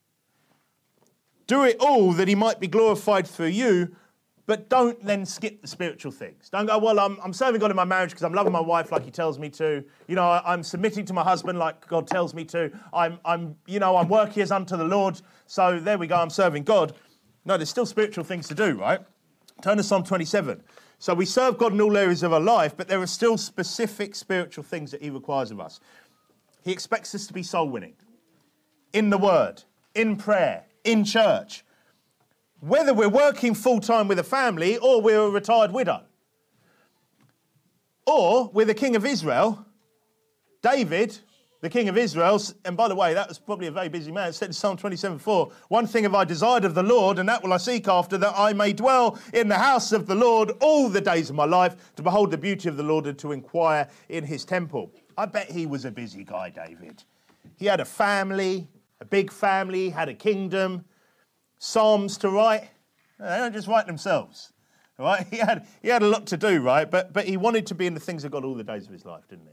Do it all that he might be glorified through you, but don't then skip the spiritual things. Don't go, well, I'm, I'm serving God in my marriage because I'm loving my wife like he tells me to. You know, I, I'm submitting to my husband like God tells me to. I'm, I'm, you know, I'm working as unto the Lord. So there we go, I'm serving God. No, there's still spiritual things to do, right? Turn to Psalm twenty-seven. So we serve God in all areas of our life, but there are still specific spiritual things that he requires of us. He expects us to be soul winning. In the word, in prayer, in church. Whether we're working full-time with a family or we're a retired widow. Or we're the king of Israel, David, the king of Israel, and by the way, that was probably a very busy man, said in Psalm twenty-seven four, one thing have I desired of the Lord, and that will I seek after, that I may dwell in the house of the Lord all the days of my life, to behold the beauty of the Lord and to inquire in his temple. I bet he was a busy guy, David. He had a family, a big family, had a kingdom, Psalms to write. They don't just write themselves, right? He had he had a lot to do, right? But but he wanted to be in the things of God all the days of his life, didn't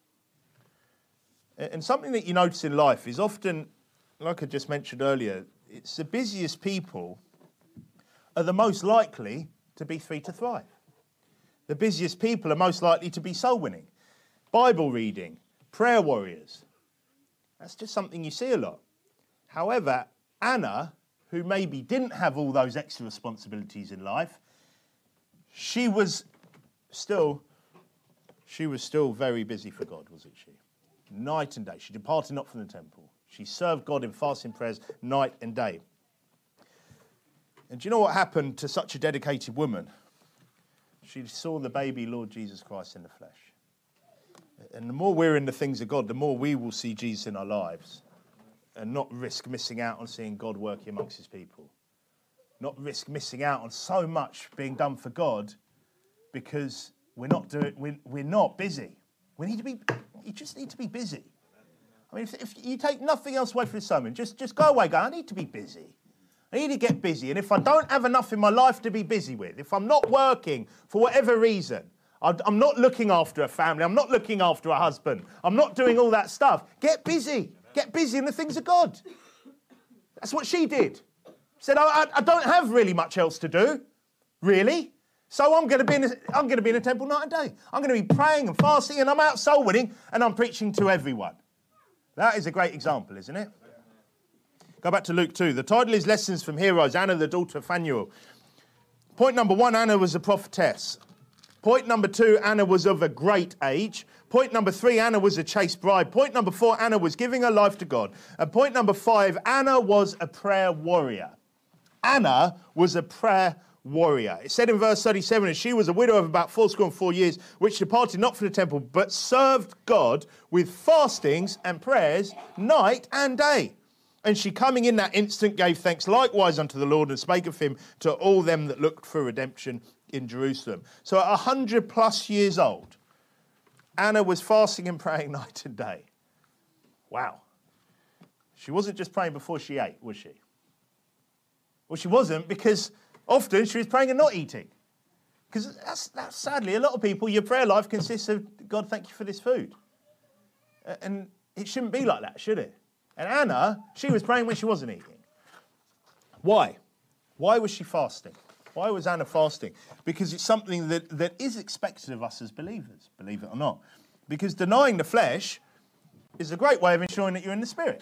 he? And something that you notice in life is often, like I just mentioned earlier, it's the busiest people are the most likely to be free to thrive. The busiest people are most likely to be soul winning, Bible reading, prayer warriors. That's just something you see a lot. However, Anna, who maybe didn't have all those extra responsibilities in life, she was still, she was still very busy for God, wasn't she? Night and day. She departed not from the temple. She served God in fasting prayers night and day. And do you know what happened to such a dedicated woman? She saw the baby Lord Jesus Christ in the flesh. And the more we're in the things of God, the more we will see Jesus in our lives. And not risk missing out on seeing God working amongst his people. Not risk missing out on so much being done for God because we're not doing, we're, we're not busy. We need to be, you just need to be busy. I mean, if, if you take nothing else away from this sermon, just, just go away, go, I need to be busy. I need to get busy. And if I don't have enough in my life to be busy with, if I'm not working for whatever reason, I'm not looking after a family, I'm not looking after a husband, I'm not doing all that stuff, get busy. Get busy in the things of God. That's what she did. She said, I, I don't have really much else to do, really. So I'm going to be in a, I'm going to be in a temple night and day. I'm going to be praying and fasting, and I'm out soul winning, and I'm preaching to everyone. That is a great example, isn't it? Go back to Luke two. The title is Lessons from Heroes, Anna, the daughter of Phanuel. Point number one, Anna was a prophetess. Point number two, Anna was of a great age. Point number three, Anna was a chaste bride. Point number four, Anna was giving her life to God. And point number five, Anna was a prayer warrior. Anna was a prayer warrior. It said in verse thirty-seven, and she was a widow of about fourscore and four years, which departed not from the temple, but served God with fastings and prayers night and day. And she, coming in that instant, gave thanks likewise unto the Lord, and spake of him to all them that looked for redemption in Jerusalem. So at one hundred plus years old, Anna was fasting and praying night and day. Wow. She wasn't just praying before she ate, was she? Well, she wasn't, because often she was praying and not eating. Because that's, that's sadly, a lot of people, your prayer life consists of, God, thank you for this food. And it shouldn't be like that, should it? And Anna, she was praying when she wasn't eating. Why? Why was she fasting? Why was Anna fasting? Because it's something that, that is expected of us as believers, believe it or not. Because denying the flesh is a great way of ensuring that you're in the Spirit.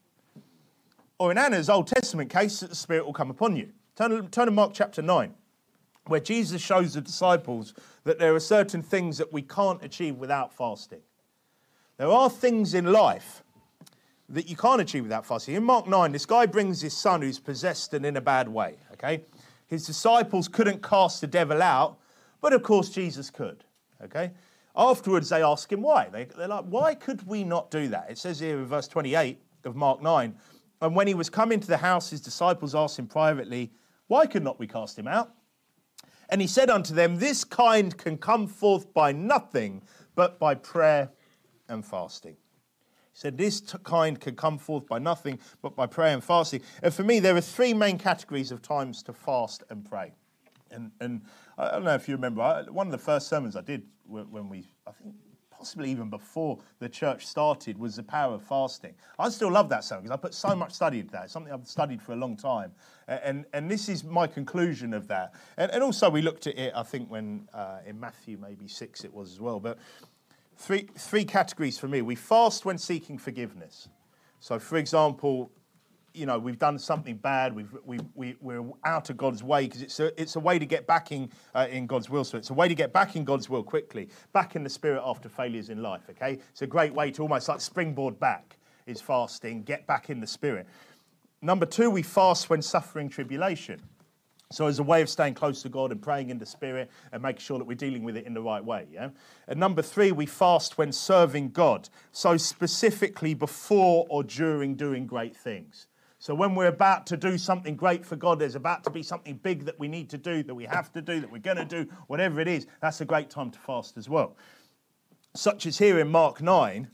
Or in Anna's Old Testament case, that the Spirit will come upon you. Turn, turn to Mark chapter nine, where Jesus shows the disciples that there are certain things that we can't achieve without fasting. There are things in life that you can't achieve without fasting. In Mark nine, this guy brings his son who's possessed and in a bad way, okay? His disciples couldn't cast the devil out, but of course Jesus could, okay? Afterwards, they ask him why. They, they're like, why could we not do that? It says here in verse twenty-eight of Mark nine, and when he was come into the house, his disciples asked him privately, why could not we cast him out? And he said unto them, this kind can come forth by nothing but by prayer and fasting. He said, this t- kind can come forth by nothing but by prayer and fasting. And for me, there are three main categories of times to fast and pray. And and I don't know if you remember, I, one of the first sermons I did when, when we, I think possibly even before the church started, was the power of fasting. I still love that sermon because I put so much study into that. It's something I've studied for a long time. And and this is my conclusion of that. And, and also we looked at it, I think, when uh, in Matthew maybe six it was as well. But three three categories for me. We fast when seeking forgiveness. So, for example, you know, we've done something bad, we've, we, we, we're out of God's way, because it's a, it's a way to get back in, uh, in God's will. So it's a way to get back in God's will quickly, back in the Spirit after failures in life, okay? It's a great way to almost like springboard back, is fasting, get back in the Spirit. Number two, we fast when suffering tribulation. So as a way of staying close to God and praying in the Spirit and making sure that we're dealing with it in the right way, yeah? And number three, we fast when serving God. So specifically before or during doing great things. So when we're about to do something great for God, there's about to be something big that we need to do, that we have to do, that we're going to do, whatever it is, that's a great time to fast as well. Such as here in Mark nine,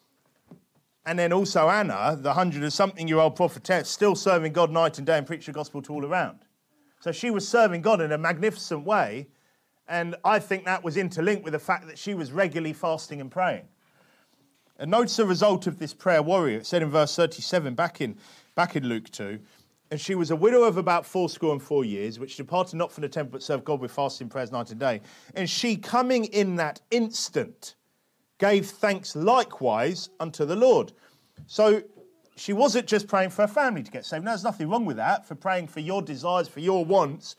and then also Anna, the hundred and something year old prophetess, still serving God night and day and preaching the gospel to all around. So she was serving God in a magnificent way, and I think that was interlinked with the fact that she was regularly fasting and praying. And notice the result of this prayer warrior. It said in verse thirty-seven, back in Back in Luke two, and she was a widow of about fourscore and four years, which departed not from the temple, but served God with fasting prayers night and day. And she, coming in that instant, gave thanks likewise unto the Lord. So she wasn't just praying for her family to get saved. Now, there's nothing wrong with that, for praying for your desires, for your wants.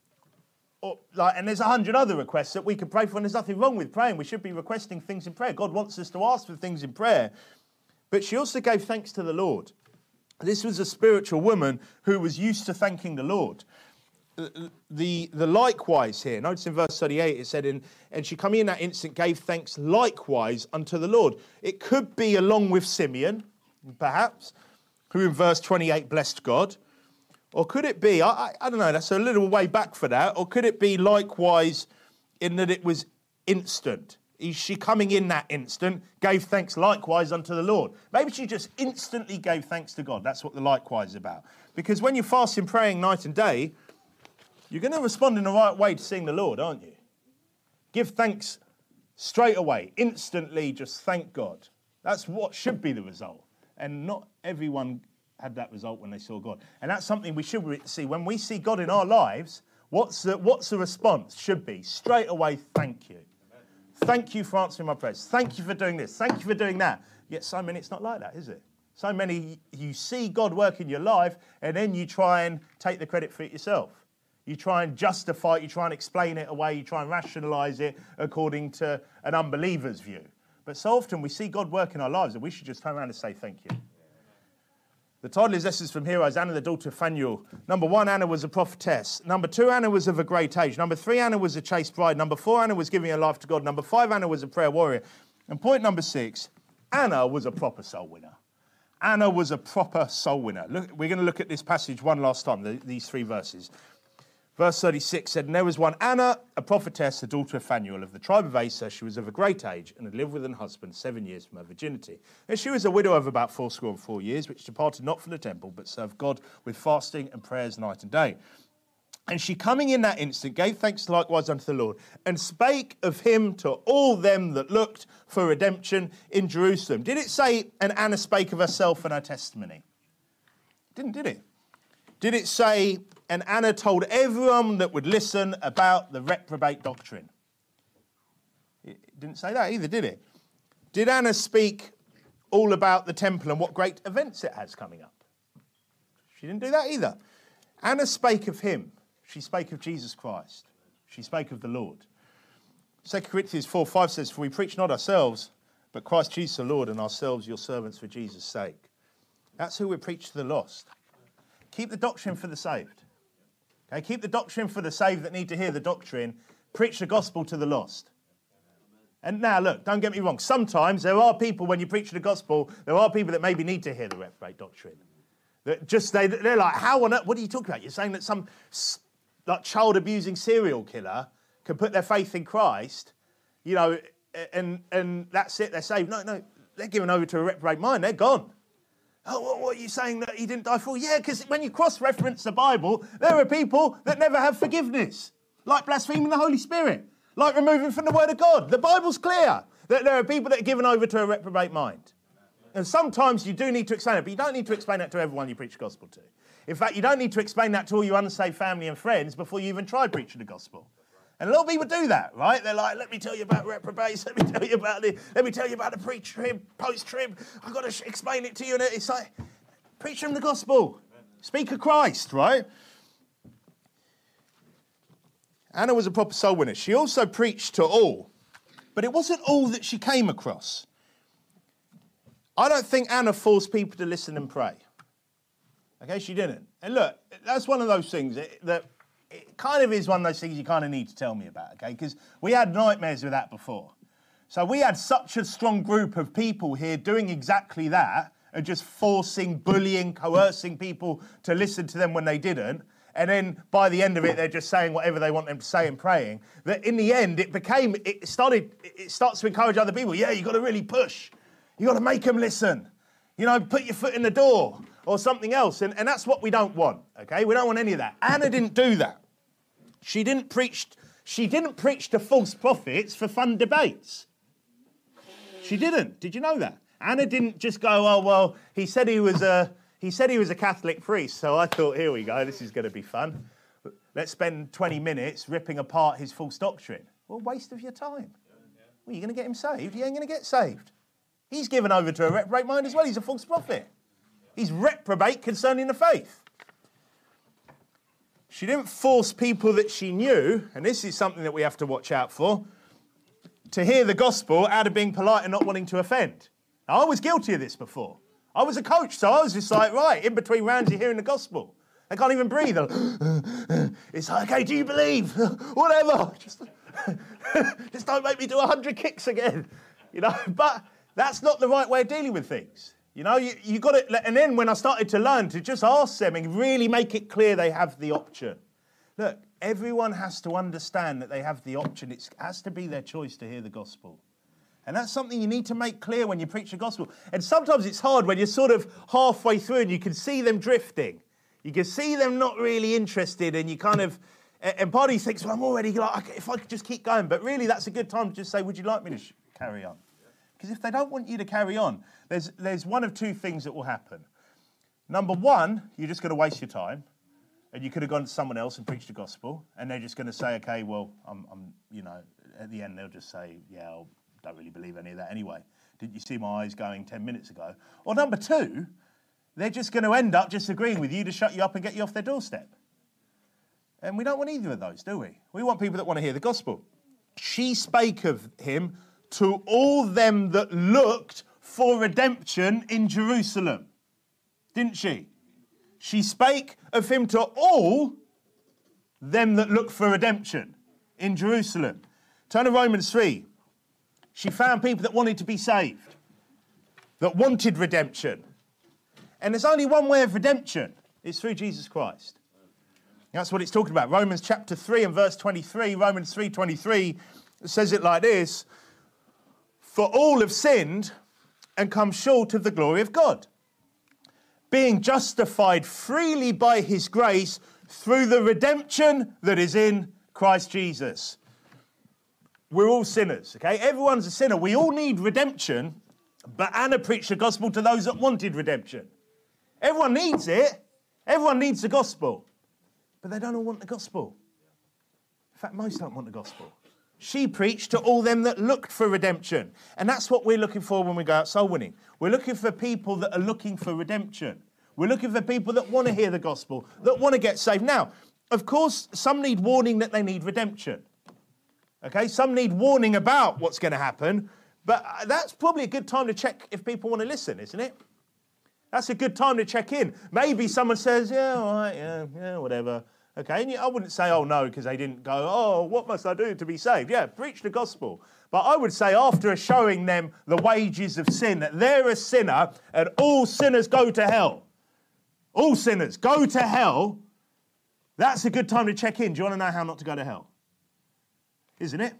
Or, like, and there's a hundred other requests that we could pray for, and there's nothing wrong with praying. We should be requesting things in prayer. God wants us to ask for things in prayer. But she also gave thanks to the Lord. This was a spiritual woman who was used to thanking the Lord. The, the, the likewise here, notice in verse thirty-eight, it said, in, and she coming in that instant gave thanks likewise unto the Lord. It could be along with Simeon, perhaps, who in verse twenty-eight blessed God. Or could it be, I, I, I don't know, that's a little way back for that. Or could it be likewise in that it was instant? Is she coming in that instant, gave thanks likewise unto the Lord? Maybe she just instantly gave thanks to God. That's what the likewise is about. Because when you're fasting, praying night and day, you're going to respond in the right way to seeing the Lord, aren't you? Give thanks straight away, instantly, just thank God. That's what should be the result. And not everyone had that result when they saw God. And that's something we should see. When we see God in our lives, what's the, what's the response? Should be straight away, thank you. Thank you for answering my prayers. Thank you for doing this. Thank you for doing that. Yet so many, it's not like that, is it? So many, you see God work in your life, and then you try and take the credit for it yourself. You try and justify it, you try and explain it away, you try and rationalise it according to an unbeliever's view. But so often we see God work in our lives, and we should just turn around and say thank you. The title is Lessons from Heroes, Anna, the daughter of Phanuel. Number one, Anna was a prophetess. Number two, Anna was of a great age. Number three, Anna was a chaste bride. Number four, Anna was giving her life to God. Number five, Anna was a prayer warrior. And point number six, Anna was a proper soul winner. Anna was a proper soul winner. Look, we're going to look at this passage one last time, the, these three verses. Verse thirty-six said, and there was one Anna, a prophetess, the daughter of Phanuel, of the tribe of Aser. She was of a great age and had lived with an husband seven years from her virginity. And she was a widow of about fourscore and four years, which departed not from the temple, but served God with fasting and prayers night and day. And she coming in that instant gave thanks likewise unto the Lord, and spake of him to all them that looked for redemption in Jerusalem. Did it say, and Anna spake of herself and her testimony? Didn't, did it? Did it say, and Anna told everyone that would listen about the reprobate doctrine? It didn't say that either, did it? Did Anna speak all about the temple and what great events it has coming up? She didn't do that either. Anna spake of him. She spake of Jesus Christ. She spake of the Lord. Second Corinthians four five says, for we preach not ourselves, but Christ Jesus the Lord, and ourselves your servants for Jesus' sake. That's who we preach to the lost. Keep the doctrine for the saved. Okay, keep the doctrine for the saved that need to hear the doctrine. Preach the gospel to the lost. And now, look, don't get me wrong. Sometimes there are people, when you preach the gospel, there are people that maybe need to hear the reprobate doctrine. That just they, they're like, how on earth? What are you talking about? You're saying that some like child-abusing serial killer can put their faith in Christ, you know, and and that's it. They're saved. No, no, they're given over to a reprobate mind. They're gone. Oh, what, what are you saying that he didn't die for? Yeah, because when you cross-reference the Bible, there are people that never have forgiveness. like blaspheming the Holy Spirit, like removing from the Word of God. The Bible's clear that there are people that are given over to a reprobate mind. And sometimes you do need to explain it, but you don't need to explain that to everyone you preach the gospel to. In fact, you don't need to explain that to all your unsaved family and friends before you even try preaching the gospel. And a lot of people do that, right? They're like, let me tell you about reprobates, let me tell you about the, let me tell you about the pre-trib, post-trib, I've got to sh- explain it to you. And it's like, preach them the gospel. Speak of Christ, right? Anna was a proper soul winner. She also preached to all, but it wasn't all that she came across. I don't think Anna forced people to listen and pray. Okay, she didn't. And look, that's one of those things that, that it kind of is one of those things you kind of need to tell me about, okay? Because we had nightmares with that before. So we had such a strong group of people here doing exactly that and just forcing, bullying, coercing people to listen to them when they didn't. And then by the end of it, they're just saying whatever they want them to say and praying. That in the end, it became, it started, it starts to encourage other people. Yeah, you've got to really push. You've got to make them listen. You know, put your foot in the door or something else. And, and that's what we don't want, okay? We don't want any of that. Anna didn't do that. She didn't preach, she didn't preach to false prophets for fun debates. She didn't. Did you know that? Anna didn't just go, oh, well, he said he was a, he said he was a Catholic priest, so I thought, here we go, this is going to be fun. Let's spend twenty minutes ripping apart his false doctrine. Well, waste of your time. Well, you're going to get him saved? You ain't going to get saved. He's given over to a reprobate mind as well. He's a false prophet. He's reprobate concerning the faith. She didn't force people that she knew, and this is something that we have to watch out for, to hear the gospel out of being polite and not wanting to offend. Now, I was guilty of this before. I was a coach, so I was just like, right, in between rounds you're hearing the gospel. They can't even breathe. It's like, okay, do you believe? Whatever. Just, just don't make me do a hundred kicks again. You know, but that's not the right way of dealing with things. You know, you, you got to, and then when I started to learn to just ask them and really make it clear they have the option. Look, everyone has to understand that they have the option. It has to be their choice to hear the gospel. And that's something you need to make clear when you preach the gospel. And sometimes it's hard when you're sort of halfway through and you can see them drifting. You can see them not really interested and you kind of, and part of you thinks, well, I'm already like, if I could just keep going. But really, that's a good time to just say, would you like me to sh- carry on? Because if they don't want you to carry on, there's there's one of two things that will happen. Number one, you're just going to waste your time, and you could have gone to someone else and preached the gospel, and they're just going to say, okay, well, I'm, I'm, you know, at the end they'll just say, yeah, I don't really believe any of that anyway. Didn't you see my eyes going ten minutes ago? Or number two, they're just going to end up just agreeing with you to shut you up and get you off their doorstep. And we don't want either of those, do we? We want people that want to hear the gospel. She spake of him to all them that looked for redemption in Jerusalem. Didn't she? She spake of him to all them that looked for redemption in Jerusalem. Turn to Romans three. She found people that wanted to be saved, that wanted redemption. And there's only one way of redemption. It's through Jesus Christ. That's what it's talking about. Romans chapter three and verse twenty-three, Romans three twenty-three says it like this. For all have sinned and come short of the glory of God, being justified freely by his grace through the redemption that is in Christ Jesus. We're all sinners, okay? Everyone's a sinner. We all need redemption, but Anna preached the gospel to those that wanted redemption. Everyone needs it. Everyone needs the gospel, but they don't all want the gospel. In fact, most don't want the gospel. She preached to all them that looked for redemption. And that's what we're looking for when we go out soul winning. We're looking for people that are looking for redemption. We're looking for people that want to hear the gospel, that want to get saved. Now, of course, some need warning that they need redemption. Okay, some need warning about what's going to happen. But that's probably a good time to check if people want to listen, isn't it? That's a good time to check in. Maybe someone says, yeah, all right, yeah, yeah, whatever. Okay, and I wouldn't say, oh, no, because they didn't go, oh, what must I do to be saved? Yeah, preach the gospel. But I would say after showing them the wages of sin, that they're a sinner and all sinners go to hell. All sinners go to hell. That's a good time to check in. Do you want to know how not to go to hell? Isn't it?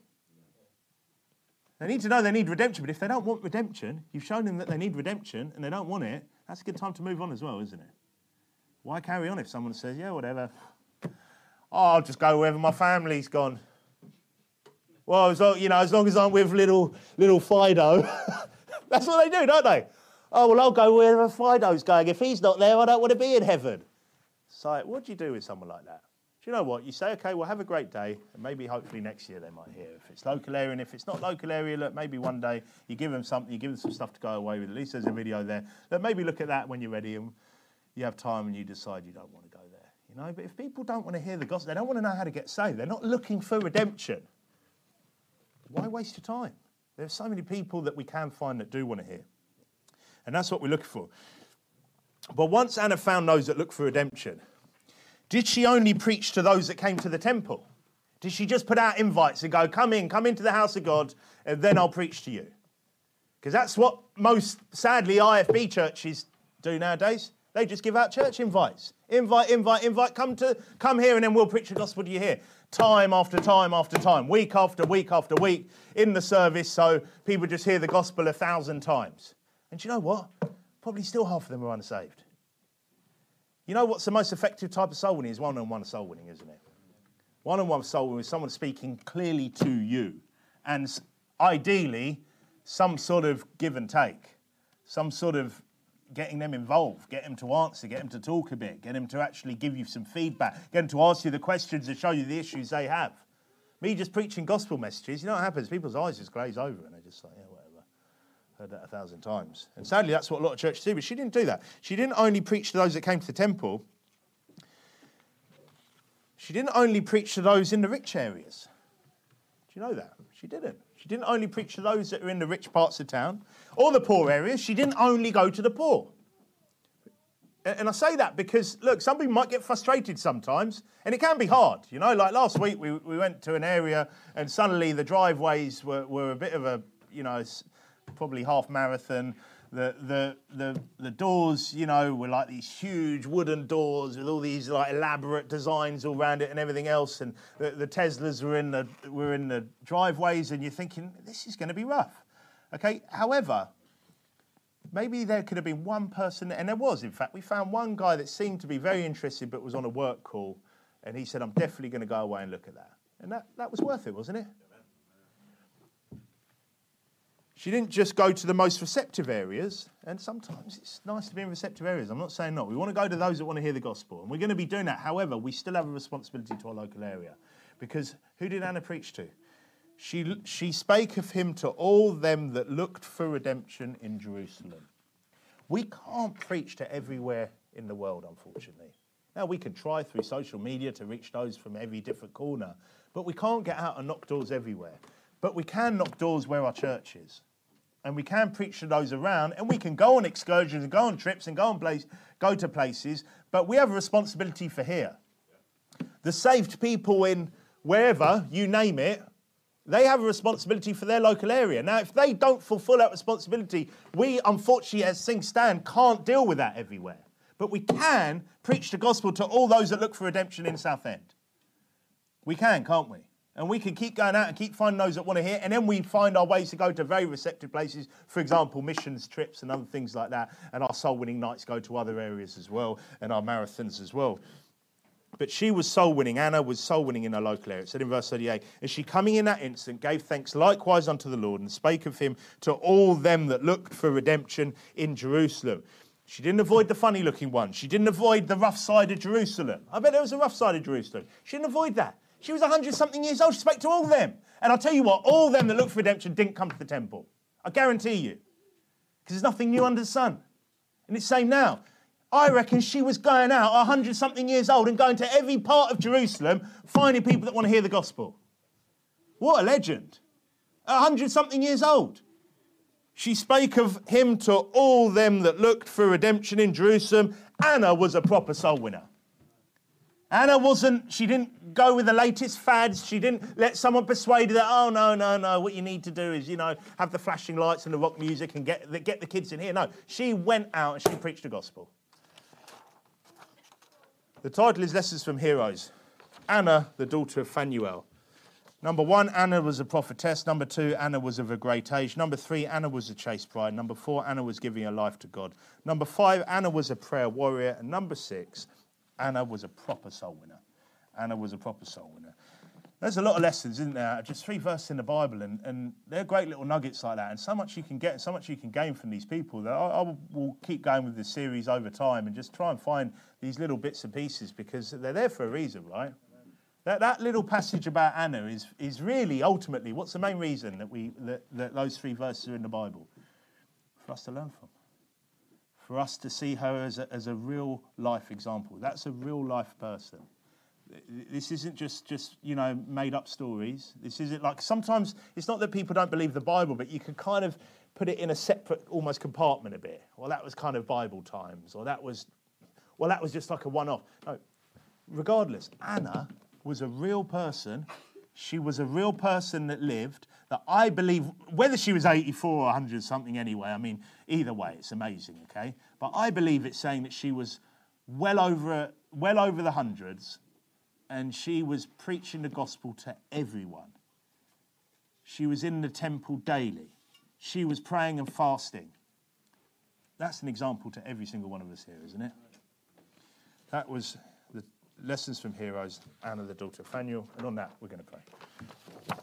They need to know they need redemption. But if they don't want redemption, you've shown them that they need redemption and they don't want it, that's a good time to move on as well, isn't it? Why carry on if someone says, yeah, whatever. Oh, I'll just go wherever my family's gone. Well, as long, you know, as long as I'm with little little Fido, that's what they do, don't they? Oh, well, I'll go wherever Fido's going. If he's not there, I don't want to be in heaven. So what do you do with someone like that? Do you know what? You say, okay, well, have a great day, and maybe hopefully next year they might hear. If it's local area, and if it's not local area, look, maybe one day you give them something, you give them some stuff to go away with. At least there's a video there. Look, maybe look at that when you're ready and you have time and you decide you don't want to go there. You know, but if people don't want to hear the gospel, they don't want to know how to get saved. They're not looking for redemption. Why waste your time? There's so many people that we can find that do want to hear. And that's what we're looking for. But once Anna found those that look for redemption, did she only preach to those that came to the temple? Did she just put out invites and go, come in, come into the house of God, and then I'll preach to you? Because that's what most, sadly, I F B churches do nowadays. They just give out church invites. Invite, invite, invite, come to, come here and then we'll preach the gospel to you here. Time after time after time, week after week after week in the service, so people just hear the gospel a thousand times. And do you know what? Probably still half of them are unsaved. You know what's the most effective type of soul winning is one-on-one soul winning, isn't it? One-on-one soul winning is someone speaking clearly to you. And ideally, some sort of give and take. Some sort of getting them involved, get them to answer, get them to talk a bit, get them to actually give you some feedback, get them to ask you the questions and show you the issues they have. Me just preaching gospel messages, you know what happens? People's eyes just glaze over and they're just like, yeah, whatever. Heard that a thousand times. And sadly, that's what a lot of churches do, but she didn't do that. She didn't only preach to those that came to the temple. She didn't only preach to those in the rich areas. Do you know that? She didn't. She didn't only preach to those that are in the rich parts of town or the poor areas. She didn't only go to the poor. And I say that because, look, some people might get frustrated sometimes, and it can be hard. You know, like last week we, we went to an area and suddenly the driveways were, were a bit of a, you know, probably half marathon. The, the the the doors, you know, were like these huge wooden doors with all these like elaborate designs all around it and everything else. And the, the Teslas were in the were in the driveways, and you're thinking this is going to be rough. Okay, however, maybe there could have been one person, and there was. In fact, we found one guy that seemed to be very interested, but was on a work call, and he said, "I'm definitely going to go away and look at that." And that that was worth it, wasn't it? She didn't just go to the most receptive areas, and sometimes it's nice to be in receptive areas. I'm not saying not. We want to go to those that want to hear the gospel, and we're going to be doing that. However, we still have a responsibility to our local area, because who did Anna preach to? She, she spake of him to all them that looked for redemption in Jerusalem. We can't preach to everywhere in the world, unfortunately. Now, we can try through social media to reach those from every different corner, but we can't get out and knock doors everywhere. But we can knock doors where our church is. And we can preach to those around, and we can go on excursions and go on trips and go on place, go to places, but we have a responsibility for here. The saved people in wherever, you name it, they have a responsibility for their local area. Now, if they don't fulfill that responsibility, we, unfortunately, as things stand, can't deal with that everywhere. But we can preach the gospel to all those that look for redemption in Southend. We can, can't we? And we can keep going out and keep finding those that want to hear. And then we find our ways to go to very receptive places. For example, missions trips and other things like that. And our soul winning nights go to other areas as well. And our marathons as well. But she was soul winning. Anna was soul winning in her local area. It said in verse thirty-eight, and she coming in that instant gave thanks likewise unto the Lord and spake of him to all them that looked for redemption in Jerusalem. She didn't avoid the funny looking ones. She didn't avoid the rough side of Jerusalem. I bet there was a rough side of Jerusalem. She didn't avoid that. She was a hundred something years old. She spoke to all of them. And I'll tell you what, all of them that looked for redemption didn't come to the temple. I guarantee you. Because there's nothing new under the sun. And it's the same now. I reckon she was going out a hundred something years old and going to every part of Jerusalem, finding people that want to hear the gospel. What a legend. A hundred something years old. She spake of him to all them that looked for redemption in Jerusalem. Anna was a proper soul winner. Anna wasn't, she didn't go with the latest fads. She didn't let someone persuade her that, oh, no, no, no, what you need to do is, you know, have the flashing lights and the rock music and get the, get the kids in here. No, she went out and she preached the gospel. The title is Lessons from Heroes. Anna, the daughter of Phanuel. Number one, Anna was a prophetess. Number two, Anna was of a great age. Number three, Anna was a chaste bride. Number four, Anna was giving her life to God. Number five, Anna was a prayer warrior. And number six, Anna was a proper soul winner. Anna was a proper soul winner. There's a lot of lessons, isn't there? Just three verses in the Bible, and, and they're great little nuggets like that, and so much you can get and so much you can gain from these people that I, I will keep going with this series over time and just try and find these little bits and pieces because they're there for a reason, right? That, that little passage about Anna is, is really, ultimately, what's the main reason that, we, that, that those three verses are in the Bible? For us to learn from. For us to see her as a, as a real life example. That's a real life person. This isn't just, just, you know, made up stories. This isn't like, sometimes it's not that people don't believe the Bible, but you can kind of put it in a separate, almost compartment a bit. Well, that was kind of Bible times, or that was, well, that was just like a one-off. No, regardless, Anna was a real person. She was a real person that lived, that I believe, whether she was eighty-four or one hundred something anyway, I mean, either way, it's amazing, okay? But I believe it's saying that she was well over, well over the hundreds, and she was preaching the gospel to everyone. She was in the temple daily. She was praying and fasting. That's an example to every single one of us here, isn't it? That was the lessons from heroes, Anna, the daughter of Phanuel. And on that, we're going to pray.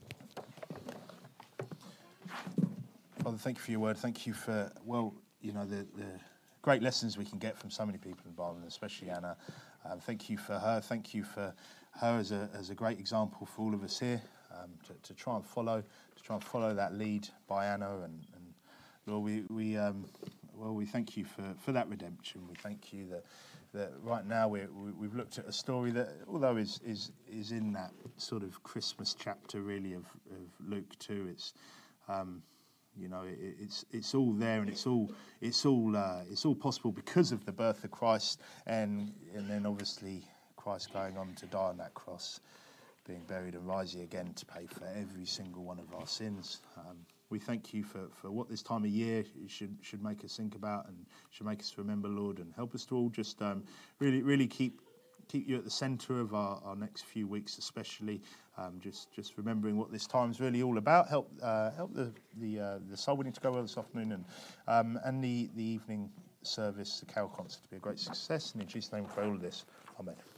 Father, thank you for your word. Thank you for, well, you know, the, the great lessons we can get from so many people in the Bible, and especially Anna. Um, thank you for her. Thank you for her as a as a great example for all of us here um, to, to try and follow, to try and follow that lead by Anna. And, and Lord, we we um, well we thank you for, for that redemption. We thank you that that right now we we've looked at a story that, although is is is in that sort of Christmas chapter really of, of Luke two. It's um, You know, it, it's it's all there, and it's all it's all uh, it's all possible because of the birth of Christ, and and then obviously Christ going on to die on that cross, being buried and rising again to pay for every single one of our sins. Um, we thank you for, for what this time of year should should make us think about and should make us remember, Lord, and help us to all just um, really really keep. keep you at the centre of our, our next few weeks, especially um, just just remembering what this time's really all about. Help uh, help the the uh, the soul winning to go well this afternoon, and um, and the the evening service, the carol concert, to be a great success. And in Jesus' name, we pray all of this. Amen.